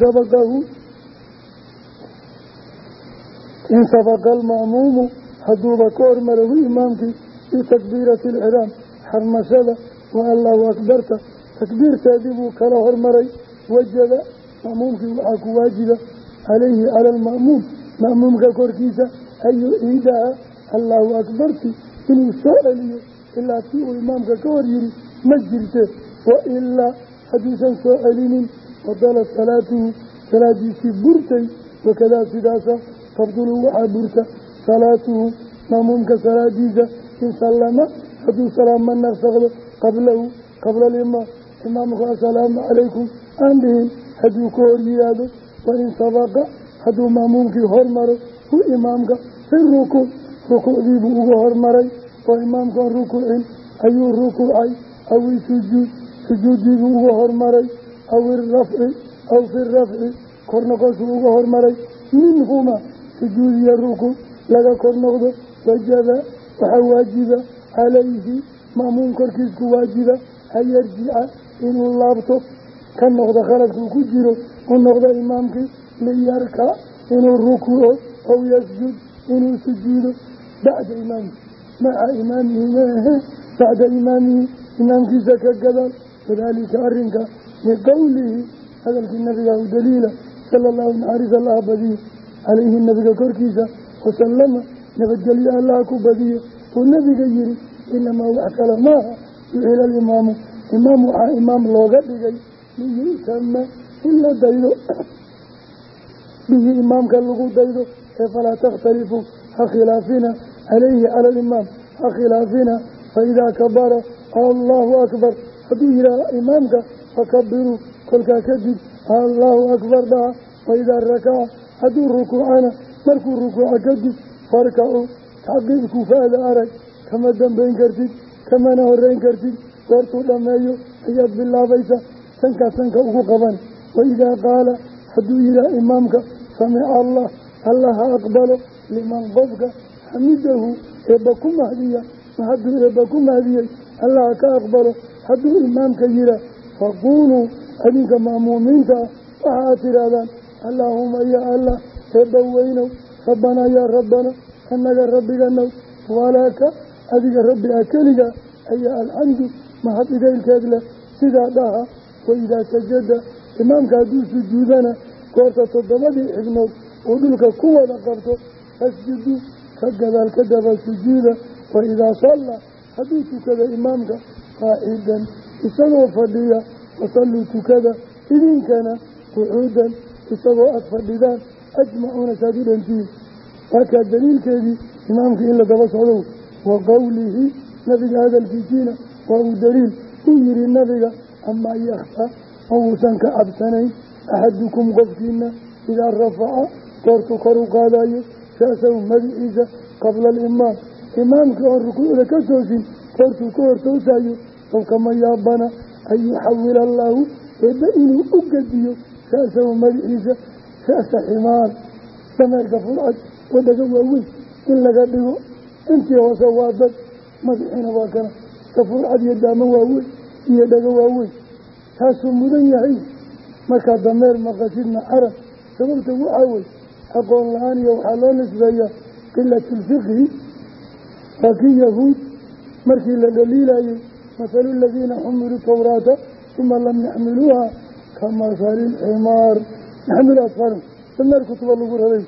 sabaqa alma'muumu hadduuba ka hormaro hu imaamkii bitakbiirati alixraam xarmashada wa allahu akbarta takbiirteedii buu kala hormaray wajaba ma'muumkii waxaa ku waajiba calayhi cala alma'muum ma'muumka korkiisa an yuciidaha allahu akbarti inuu soo celiyo ilaa tii uu imaamka ka hor yiri ma jirte wa ilaa hadduusan soo celinin fadala salaatuhu salaadiisii burtay wakadaa sidaasa tabdulu waxaa burta salaatuhu ma'muumka salaadiisa in sallama hadduu salaama naqsaqdo qablahu qabla alimaam imaamku assalaamu calaykum aan dhihin hadduu ka hor yihaahdo wain sabaqa hadduu ma'muumkii hormaro hu imaamka fi rukuuc rukuucdiibuu ugu hormaray oo imaamkan rukuucin ayuu rukuucay aw isujuud sujuuddiibuu ugu hormaray aw irafci aw fi rafci kor noqoshuu uga hormaray minhuma sujuud iyo rukuuc laga kor noqdo wajaba waxaa waajiba calayhi ma'muum korkiisku waajiba an yarjica inuu laabto ka noqdo khaladkuu ku jiro u noqdo imaamkii liyarka inuu rukuuco aw yasjud inuu sujuudo bacda imaamihi maca imaamihi maahe bacda imaamihi imaamkiisa ka gadaal wadaalika arrinka liqowlihi hadalkii nabiga u daliila sala allahu naxariis allaha badiyo calayhi nabiga korkiisa wasalama nabadgelyo allaha ku badiyo uu nabiga yidhi inamaa wax kale maaha yuxila alimaamu imaam waxaa imaam looga dhigay liyutama in la daydo bihi imaamka lagu daydo ee falaa takhtalifuu ha khilaafina calayhi cala alimaam ha khilaafina faidaa kabara allahu akbar hadduu yidhaaha imaamka fakabiruu kolkaa kadib allahu akbar dhaha faidaa rakaca hadduu rukuucana markuu rukuuca kadib farkacuu tacqiib kufaada arag kama dambayn kartid kamana horeyn kartid goortuu dhammeeyo ayaad bilaabaysa sankaa sanka ugu qaban waidaa qaala hadduu yidhaha imaamka samica allah allah ha aqbalo liman qofka xamidahu eebba ku mahdiya ma hadduu eebba ku mahdiyey allah ha ka aqbalo hadduu imaamka yihaa faquuluu adinka ma'muumiinta ah waxa aad tidhaahdaan allaahuma yaa allah eebba weynow rabbanaa yaa rabbana annaga rabbiganow walaaka adiga rabbi ah keliga ayaa alxamdu mahad idaylkeed leh sidaa dhaha waidaa sajada imaamka hadduu sujuudana goorta 7 xibnood uu dhulka ku wada qabto fasjudu ka gadaal ka daba sujuuda waidaa salla hadduu tukada imaamka qaacidan isagoo fadhiya fasalluu tukada idinkana qucuudan isagoo aad fadhidaan ajmacuuna saad u dhantihiin waakaa daliilkeedii imaamka in la daba socdow wa qowlihi nabiga hadalkiisiina waa uu daliil uu yihi nabiga amaa yakhfa ma uusan ka cabsanayn axadukum qofkiina idaa rafaca goortuu kor u qaadayo shaasahu madaxiisa qabla alimaam imaamkii oon rukuucda ka toosin goortuu ka hortoosayo ow kama yaabana an yuxawila allaahu eebba inuu u gediyo shaasahu madaxiisa shaasa ximaar dameerka furcad oo dhaga waaweyn in laga dhigo intii hoose waa dad madaxiina waa kana ka furcad iyo daamo waaweyn iyo dhaga waaweyn taasuu mudan yahay markaa dameer maqasidna carab sababta waxaa wey aqoon la-aan iyo waxaa loo nisbeeyaa qilatulfiqhi waa kii yahuud markii la dhaliilayey mahalu aladiina xumiluu tawraata uma lam yaxmiluuha ka mahali lximaar yaxmilu asfaran dameer kutuba lagu rabay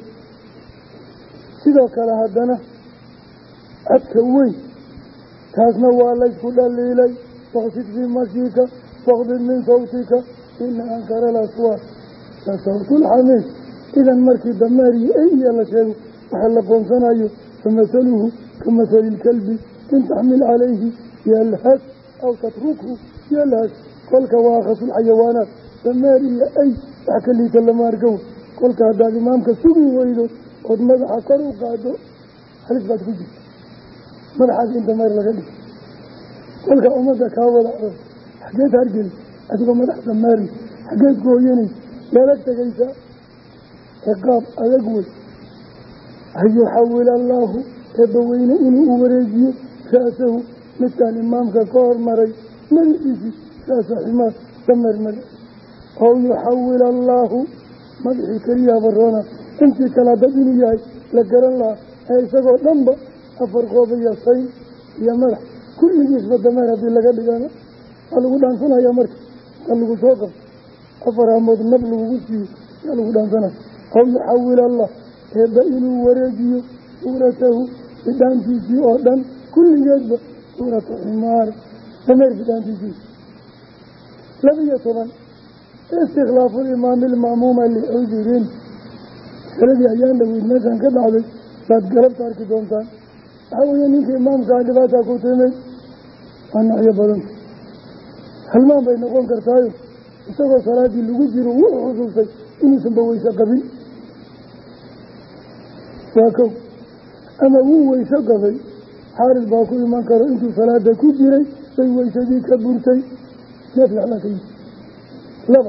sidoo kale haddana codka weyn taasna waa laysku dhaliilay waqsid fii mashika waqdid min sawtika ina ankara alaswaat la sawtulxamiid idan markii dameer iyo eyya la sheego waxaa la qoonsanayo famahaluhu ka mahali ilkalbi in taxmil calayhi yalhas aw tatrukhu yalhas kolka waa akhasulxayawaanaat dameer iyo ey wax ka liita lama arkow kolka haddaad imaamka sugi weydo ood madaxa kor u qaado halis baad ku jirta madaxaas in dameer laga dhigo kolka ummadda kaa wada adag xageed hargeli adigoo madax dameeri xageed gooyanaysa lala tegaysaa ciqaab adag wey an yuxawila allaahu eebba weyne inuu u wareejiyo ra'sahu midkaan imaamka ka hormaray madaxiisii ra'sa ximaar dameer madax oo yuxawila allaahu madaxii keliyaa baroona intii kala dad inuu yahay la garan lahaa ee isagoo dhanba 4 qoob iyo sayn iyo madax kulligiisba dameer haddii laga dhigana waa lagu dhaansanaya marka waa lagu soo qabto 4 hamood nab lagugu siiyo yaa lagu dhaansanaya aw yuxawil allah eebba inuu wareejiyo suuratahu bidhaantiisii oo dhan kulligeedba suuratu ximaar dameer bidhaantiisii 12 istikhlaafu limaami ilma'muuma licudurin saladii ayaan dhaweyd meeshaan ka dhacday baad galabta arki doontaan waxaa weeye ninka imaamkaa dhibaataa ku timid waa nocyo badanta halmaan bay noqon kartaayo isagoo salaadii lagu jiro wuxuu xusuustay inuusanba weyse qabin waa kow ama wuu weyse qabay xaaris baa ku iman karo intuu salaada ku jiray bay weysadii ka burtay neef lexlaa ka yimid 2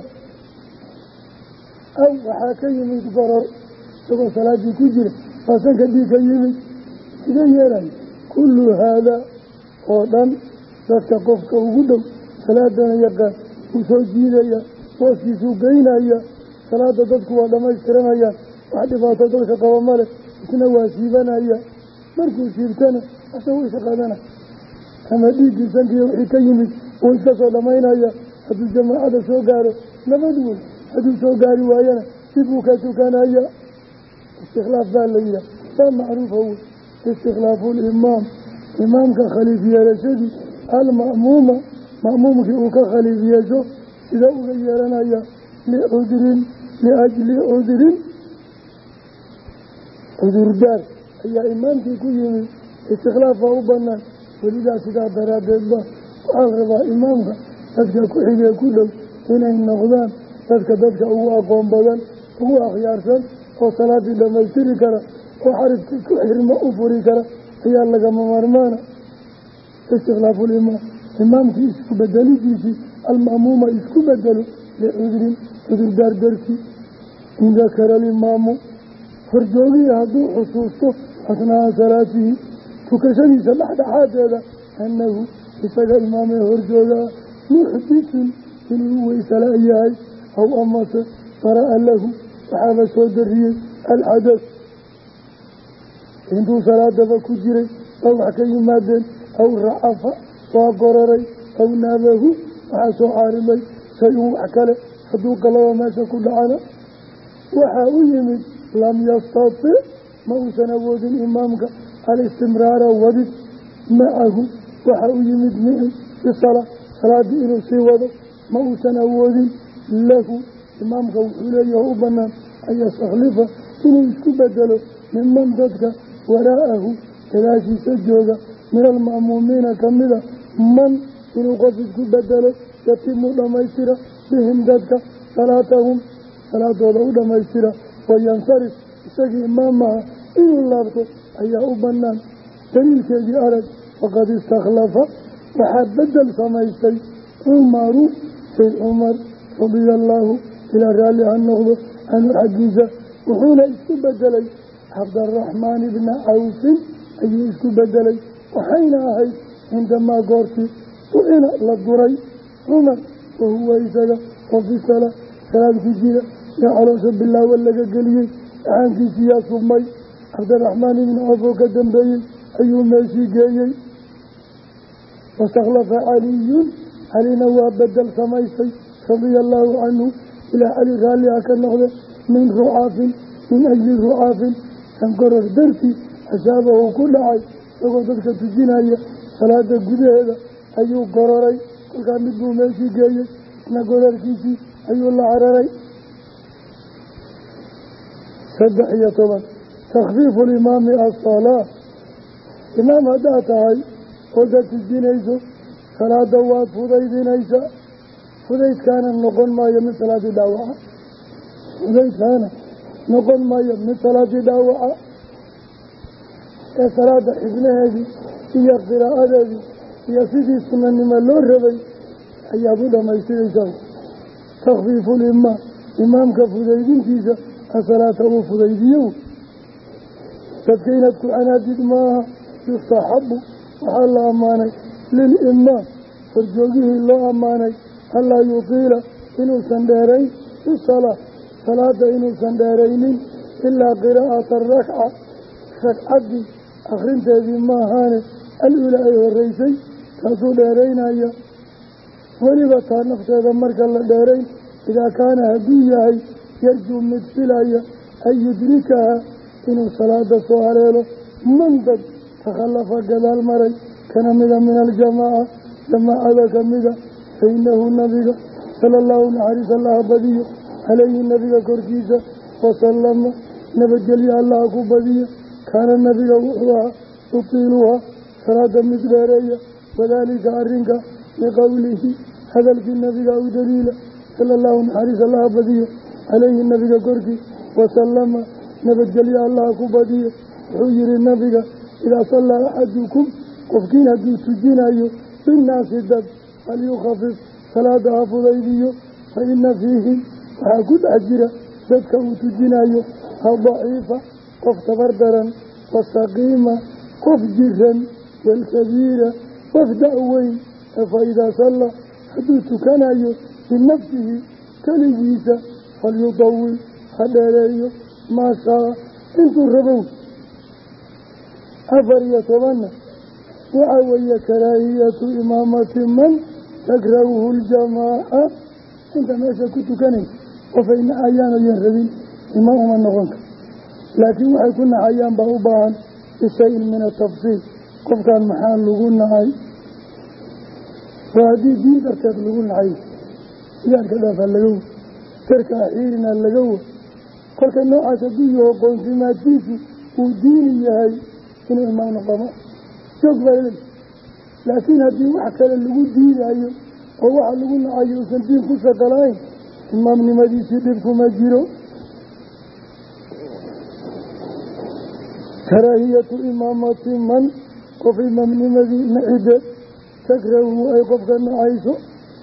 aw waxaa ka yimid goror isagoo salaadii ku jira baasanka dhiig ka yimid sidee yeelaya kullu haadaa oo dhan dadka qofka ugu dhow salaadana yaqaan uu soo jiidaya booskiisuu geynaya salaada dadku waa dhammaystiranayaan wax dhibaato dadka qaba male isna waa siibanaya markuu siibtana asagoo isa qaadana ama dhiiggii sankiiyo wixii ka yimid uu iska soo dhammaynaya hadduu jamaacada soo gaaro nabad wey hadduu soo gaari waayana dib uu ka tukanaya istikhlaaf baa la yidhaah waa macruufa wey استخلاف الإمام إمامك خليفية لشدي المأمومة مأمومك كخليفية جو إذا أغيرنا لعذر لأجل عذر دار أي إمامك كل استخلافه بنا ولذا سيدا براد الله وأغرب إمامك تذكى كحيلة كله هنا النغضان تذكى هو أقوم بدل هو أخيار سن وصلاة لما يسري كرا وحرد كحرم أفري كرا هي لك ممرمانا استخلاف الإمام إمامك إسكو بدلي جيسي المأمومة إسكو بدلو عذر دار دركي إن ذكر الإمام فرجوغي هدو حصوصه أثناء صلاته فكشني سلح دحات هذا أنه إساق إمام هرجوغا محدث إنه إسلائيهي أو أمس فرأى له صحابة سودرية الحدث إنه صلاة فكجري أو حكي مادن أو رعف وقرري أو نابه وحسو عارمي سيئو حكاله حدوك الله ما شكل عنا وحاويمد لم يستطع موسى نبود إمامك الاستمرار وضد معه وحاويمد معه في الصلاة صلاة إنه سيوضه موسى نبود له إمامك وحوليه وبنان أن يستخلفه إنه يسكبدله ممن ضدك وراءه تلاشي سجوغا من المأمومين كمذا من إنه قد يسكبدله يتم دميسرة بهم ضدك صلاتهم صلاة وضعوا دميسرة وينصرف سجي إمامها إنه اللابطه أي أبنان دليل كيجي أرد وقد استخلف وحبدل سميستي عمر في عمر رضي الله إلى رالي عن نغضه عن الحديثة وحين اسكبدلي عبد الرحمن بن عوف أي اسكبدلي وحين أهي عندما قرتي طعنا للضري عمر وهو إساق وفي الصلاة صلاة كجيرة يعلم سب الله ولك قليل عنك سياس أمي عبد الرحمن بن عوف وكدن بي أيو ماشي قايي واستخلف علي نواب بدل سميسي رضي الله عنه إلى علي غالي أكنه من رعاف من أجل رعاف تنقرر درتي أشابه كل عاي فقد تلك تجينايا صلاة قدهة أيو قرري كل كان مدو ماشي قايي نقرر كيسي أيو الله عرري صدحية طبعا تخفيف الإمام الصلاة إمام هداتهاي قدت الجنيسة صلاة دوات فضيدينيسة فضيد كان نقل ما يمن صلاة داوعة فضيد كان نقل ما يمن صلاة داوعة صلاة ابن هذه هي قراءة هذه هي سيدي سنة نمالور ربي أي أبودا ما يستيسا تخفيف الإمام إمام كفضيدين كيسا الصلاة وفضيديو تدكينتك أنا جد ما يستحب وحال أماني للإمام فرجوغيه الله أماني ألا يطيل إنو سندارين في الصلاة صلاة إنو سندارين إلا قراءة الركعة ركعتي أخرين تهذي ما هاني الأولى أيها الرئيسي تاسو دارين أيها ولبطا نفس هذا مركا دارين إذا كان هدية يرجو مدفلة أن يدركها إنو صلاة سواليله منذ تخلف قدال مري كان من الجماعة جماعة كمذا فإنه النبي صلى الله عليه وسلم بديه عليه النبي كركيسة وسلم نبجلي الله كبديه كان النبي وحوها يطيلها صلاة مدبارية وذلك أرنك لقوله هذا النبي أو دليل صلى الله عليه وسلم بديه عليه النبي كركي وسلم نبجلي الله كبديه حجر النبي إذا صلى أحدكم قفكين هدو سجين أيو بالناس الدب فليخفف صلاة فضيبيو فإن فيه وحاكد أجرة ذاتك وتجين أيو الضعيفة قف تبردرا والسقيمة قف جرا والكبيرة قف دعوين فإذا صلى حدوث كان أيو من نفسه كالجيسة فليطول خلال ما شاء انتو الربون أفر يتمنى وعوي كراهية إمامة من تكرهه الجماعة انت ما كنت كني وفإن أيام ينردين إمام من نغنك لكن وحيكون أيام بأوبان بشيء من التفصيل قف كان محال لقولنا هاي وهذه دين تركت لقولنا هاي يعني كذا فاللقوه ترك أحيرنا اللقوه كل كان نوع تديه وقوم فيما تيسي وديني هاي إنه ما نقمه شوف بيلي لكن هذه وحكا اللقود دين هاي ووحا لقولنا هاي وسنتين كسة طلعين إمام نمدي سيدفكم أجيرو كراهية إمامة من قف إمام نمدي نعيد تكرهه أي قف كان عيسو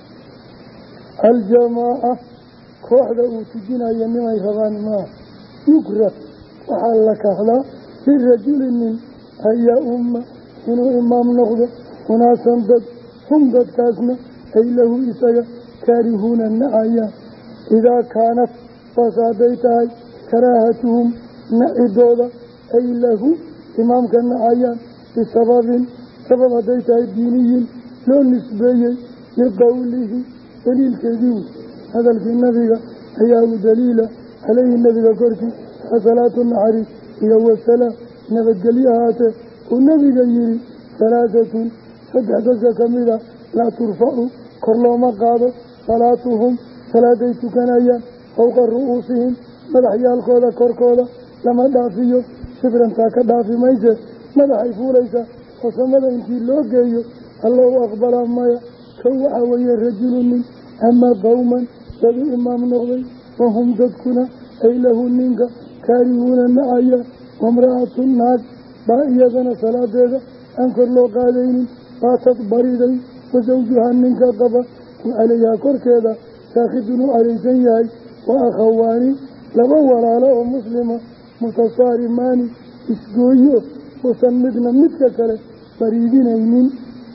الجماعة كوحدة وتجينا ينمي فغان ما يكره وحالك أخلا في الرجل من هيا أمة إنه إمام نخضر وناسا ضد هم ضد كاسنا أي له إسايا كارهون النعايا إذا كانت فساديتها كراهتهم نعيدودا أي له إمام كالنعايا بسبب ديتها الديني لو نسبي لقوله دليل كذيب هذا النبي أياه دليل عليه النبي كركي صلاة النهار إلى والسلام نبجليها والنبي يري ثلاثة سجدة كاملة لا ترفع كرلو مقاض صلاتهم صلاة كنايا فوق رؤوسهم مدحيا الكودا كركودا لما دافيو شبرا تاكا دافي ميسا مدحي فوليسا وسمد انتي لوغيو الله أقبل أمايا كوحا ويا رجل من أما قوما يبي إمام نغضي وهم ذاتكنا أي له منك كارهون النعايا وامرأة الناس بائية صلاة ذا أنكر لو قادين باتت بريدي وزوجها منك قبا وعليها كركيدا ساخدنوا علي سيئي وأخواني لبولا له مسلمة متصارماني اسقويه وسمدنا متككله بريدين ايمين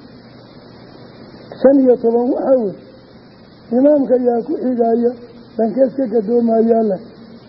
سنية طبعا وحاول إمامك ياكو حقايا لنكسك قدوما يالا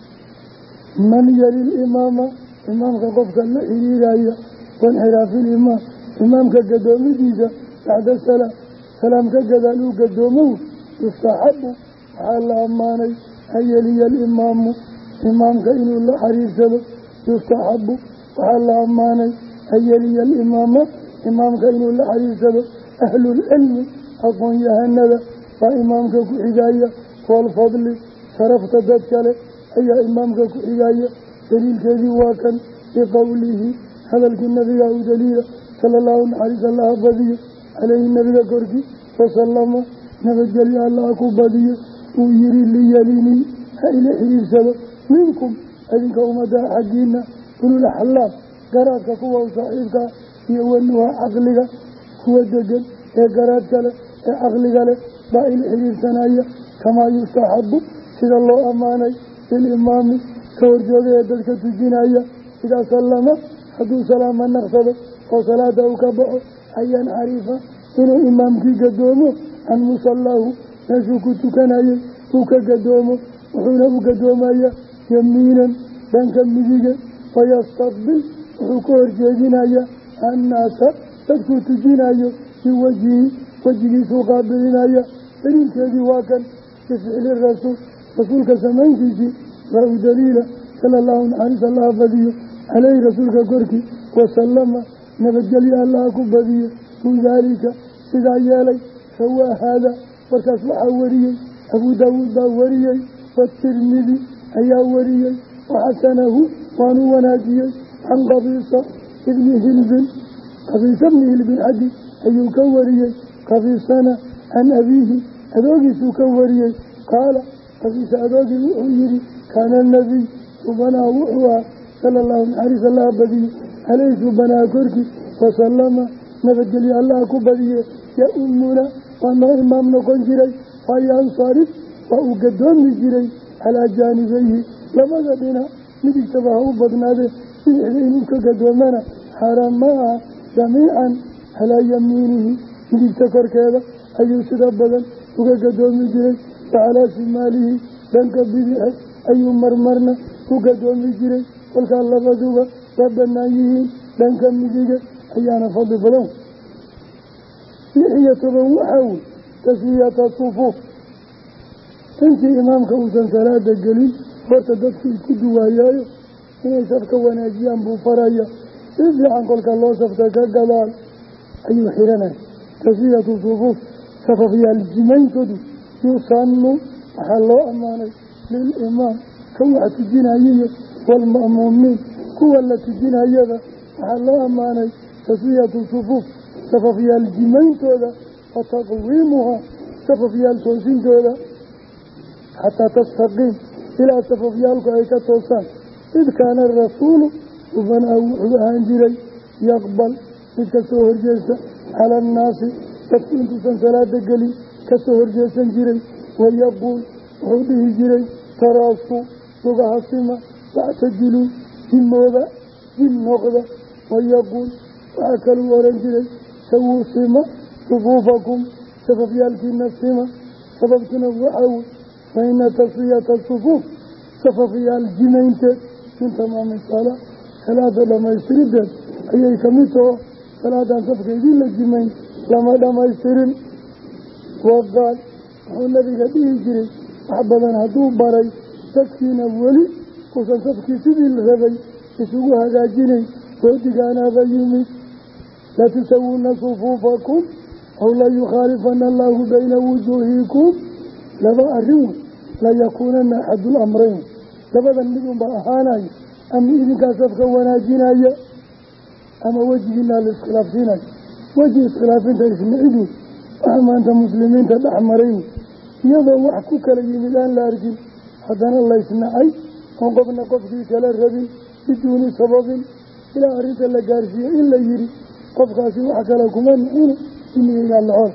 من يلي الإمامة إمامك قفك اللحيرايا وانحراف الإمام إمامك قدومي ديجا بعد السلام سلامك قدالو قدومو يستحب على أماني أن يلي الإمام إمامك إنو الله حرير سبب يستحب على أماني أن يلي الإمامة إمامك إنو الله حرير سبب أهل العلم أقول يهنذا فإمامك كحقايا والفضل شرفت ذاتك أي إمامك كحقايا دليل كذي واكن بقوله هذا النبي أو دليل صلى الله عليه وسلم عليه النبي كركي وسلم نبجل الله كبدي ويري لي يليني إلى حرير سبب منكم أذنك أمدا حقينا كل الحلام قراتك قوة وصاحبك يوانها عقلك هو الدجل قراتك عقلك بائل حرير سنايا كما يستحب سيد الله أماني للإمام كورجوغي يددك تجينايا إذا سلم حدو سلام النقصد وصلاته كبعه أيان عريفة إنه إمامك قدومه عن مصلاه نشوك تكنايا وك قدومه وحونه قدومايا يمينا بانك مجيجا فيستقبل وحكور جيجينايا الناس تدكو تجينايا في وجهه سوقا بلنايا دليل كذي واكن بفعل الرسول رسولك سمين فيسي رأوا دليلا صلى الله عليه وسلم عليه رسولك قركي وسلم نبجلي الله كبذي وذلك إذا يالي سوى هذا وكسوح وريي أبو داود وريي والترمذي أي وريي وحسنه وانو وناجيي عن قبيصة ابن هلبن قبيصة ابن هلبن عدي أي كوريي قبيصنا عن أبيه أدوغي سكوريي قال قبيصة أدوغي وحيري كان النبي سبنا وحوى صلى الله عليه وسلم عليه سبنا كركي وسلم نبجلي الله كبدي يا أمنا وما إمامنا كنجري فينصرف وأقدم جري على جانبيه لما قدنا نبتبه بدناده إذن كقدمنا حرمها جميعا على يمينه نبتكر كذا أي سدبدا وقدم جري وعلى شماله لنك بديعه أي مرمرنا وقدم جري والكال لغدوبة وبنايين لنك مجيجة أيانا فضل فلون لحية روحه تسوية الصفوف انت إمامك وسن ثلاثة قليل وارتدت في الكدوة إياه إنه سبك وناجيان بفرايا إذا عن كل الله صفتك قدال أي حيرنا تسوية الصفوف صففيا الجمين تدو يصن وحلو أماني للإمام كوعة الجناية والمأمومين كوة التي الجناية وحلو أماني تسوية الصفوف صففيا الجمين تدو وتقويمها صففيا التوسين تدو حتى تستقيم إلى صففيا الكعيكة توسان إذ كان الرسول وفنأه وحده يقبل كسوهر جيسا على الناس تكون تسنسلات قلي كسوهر جيسا جري ويقول وحده جري تراسوا سوغا حسيما واعتجلوا في الموضع في النقضة ويقول وأكلوا ورنجري سووا سيما صفوفكم صففيالكين السيما صففكنا وعود فإن تسوية الصفوف صففيال جنينت من تمام الصلاة ثلاثة لما يستردد أي كميته ثلاثة صفقة يدين الجمعين لما يسترن وقال النبي قد يجري أحبذا هدوب باري تكفين أولي وصن صفقة سبيل الربي يسوقها جاجيني ودقانا بيومي لا تسوون صفوفكم أو لا يخالفن الله بين وجوهكم لما أرون لا يكونن أحد الأمرين لبدا نجم بأهاناي أم إذن كاسفك وناجينا أما وجهنا لإسخلافنا وجه إسخلافنا اسمعدوا أما أنت مسلمين تدحمرين يضا وحكوك لجيم الآن لا أرجل حدنا الله يسمعي وقفنا قفكي كلا الربي بدون سبب إلى أريد اللقارسية إلا يري قفكاسي وحكا لكم أنعين إني إلى العور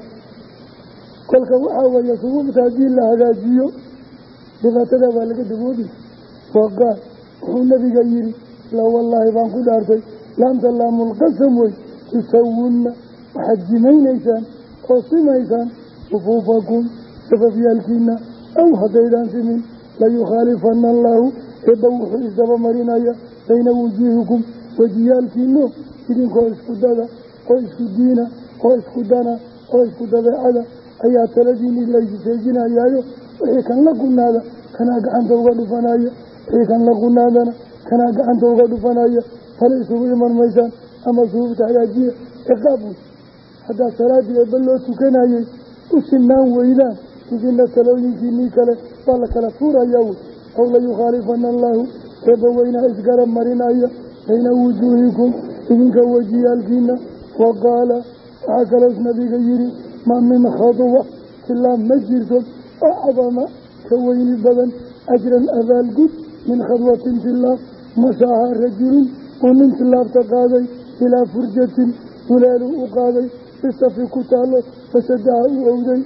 كلك وحاوى يصوب تاجيل لها جاجيو لذا تدبى لك دبودي وقال النبي يري لا والله بانكو دارتي لام تلام القسم تسوون وحجمين إيسان قصم إيسان صفوفكم سففيالكينا أو هديدان سمين لا يخالفن الله يبوح إسدب مرينايا بين وجوهكم وجيالكينا إذن كويسكو دادا كويسكو دينا كويسكو دانا كويسكو دادا عدا أيها تلدين إلا يسيجنا يايو وإيه كان لقلنا هذا كان أقعان توقع دفنايا إيه كان لقلنا هذا كان أقعان توقع دفنايا فليسوا بإمن ميسان أما سوف تحياجيه إقابوا حتى صلاة يبلو تكنايا وسنان وإذان إذن التلوين في نيكالة فالك لفورا يوم أو لا يخالفن الله يبوين إذكار مرينايا بين وجوهكم إذن كوجيه الجنة وقال عكرت نبي غيري ما من خطوة إلا مجرد أعظم كوين البدن أجرا أذى القد من خطوة في الله مساها رجل ومن تلاب تقاضي إلى فرجة ولال أقاضي فاستفي كتاله فسدها أعودي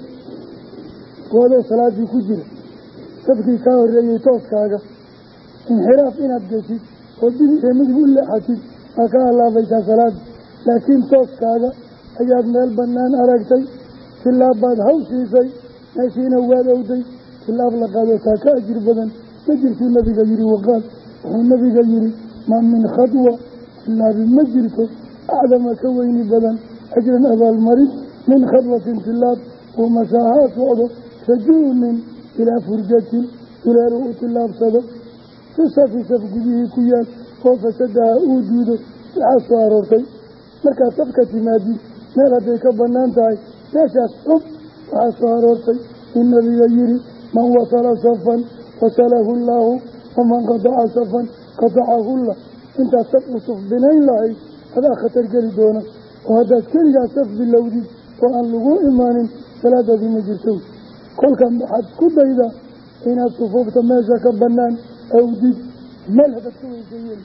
وهذا صلاة كجرة تبكي كاور رأي توسكاغا انحراف إن أبدتي وبدي مجبول لحتي أكا الله بيتا صلاة لكن توسكاغا أياد ميل بنان أرقتي تلاب بعد هوسيسي ناشين أواد أودي تلاب لقاضي ساكا أجر بدن مجرد النبي غيري وقال والنبي غيري ما من خطوة إلا بمجرته أعظم كوين بدن أجرا أبا المريض من خطوة في اللاب ومساحات وعضو سجون إلى فرجة إلى رؤوس اللاب صدق فسافي سفقه كيان وفسدها أوجوده العصار ورطي لك تبكة مادي نغديك بنانتاي ناشاس حب العصار ورطي النبي يجري من وصل صفا وصله الله ومن قطع صفا قطعه الله انت تقصف بنين الله هذا خطر جريدونا وهذا كريا صف باللودي وأن لغو إيمان ثلاثة ذي مجرسو كل كان بحد كل إذا إن الصفوف تماشى كبنان أو دي مال هذا كوي جيين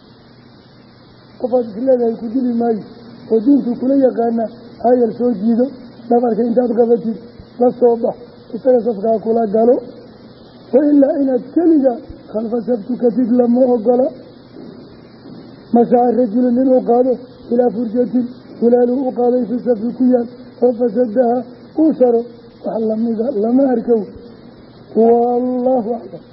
قفاز كلها يكجل ماي ودينتو كلية كأنه هاي السوء جيدو نفرك انت تقفتي للصوبة استغسفك كلا قالوا وإلا إن الكلجة خلف سبت كثير لما أقلا مساء الرجل من أقاله إلى فرجة ولاله أقاله في سفكيا ففسدها أسره وحلم لما أركوا والله أعلم.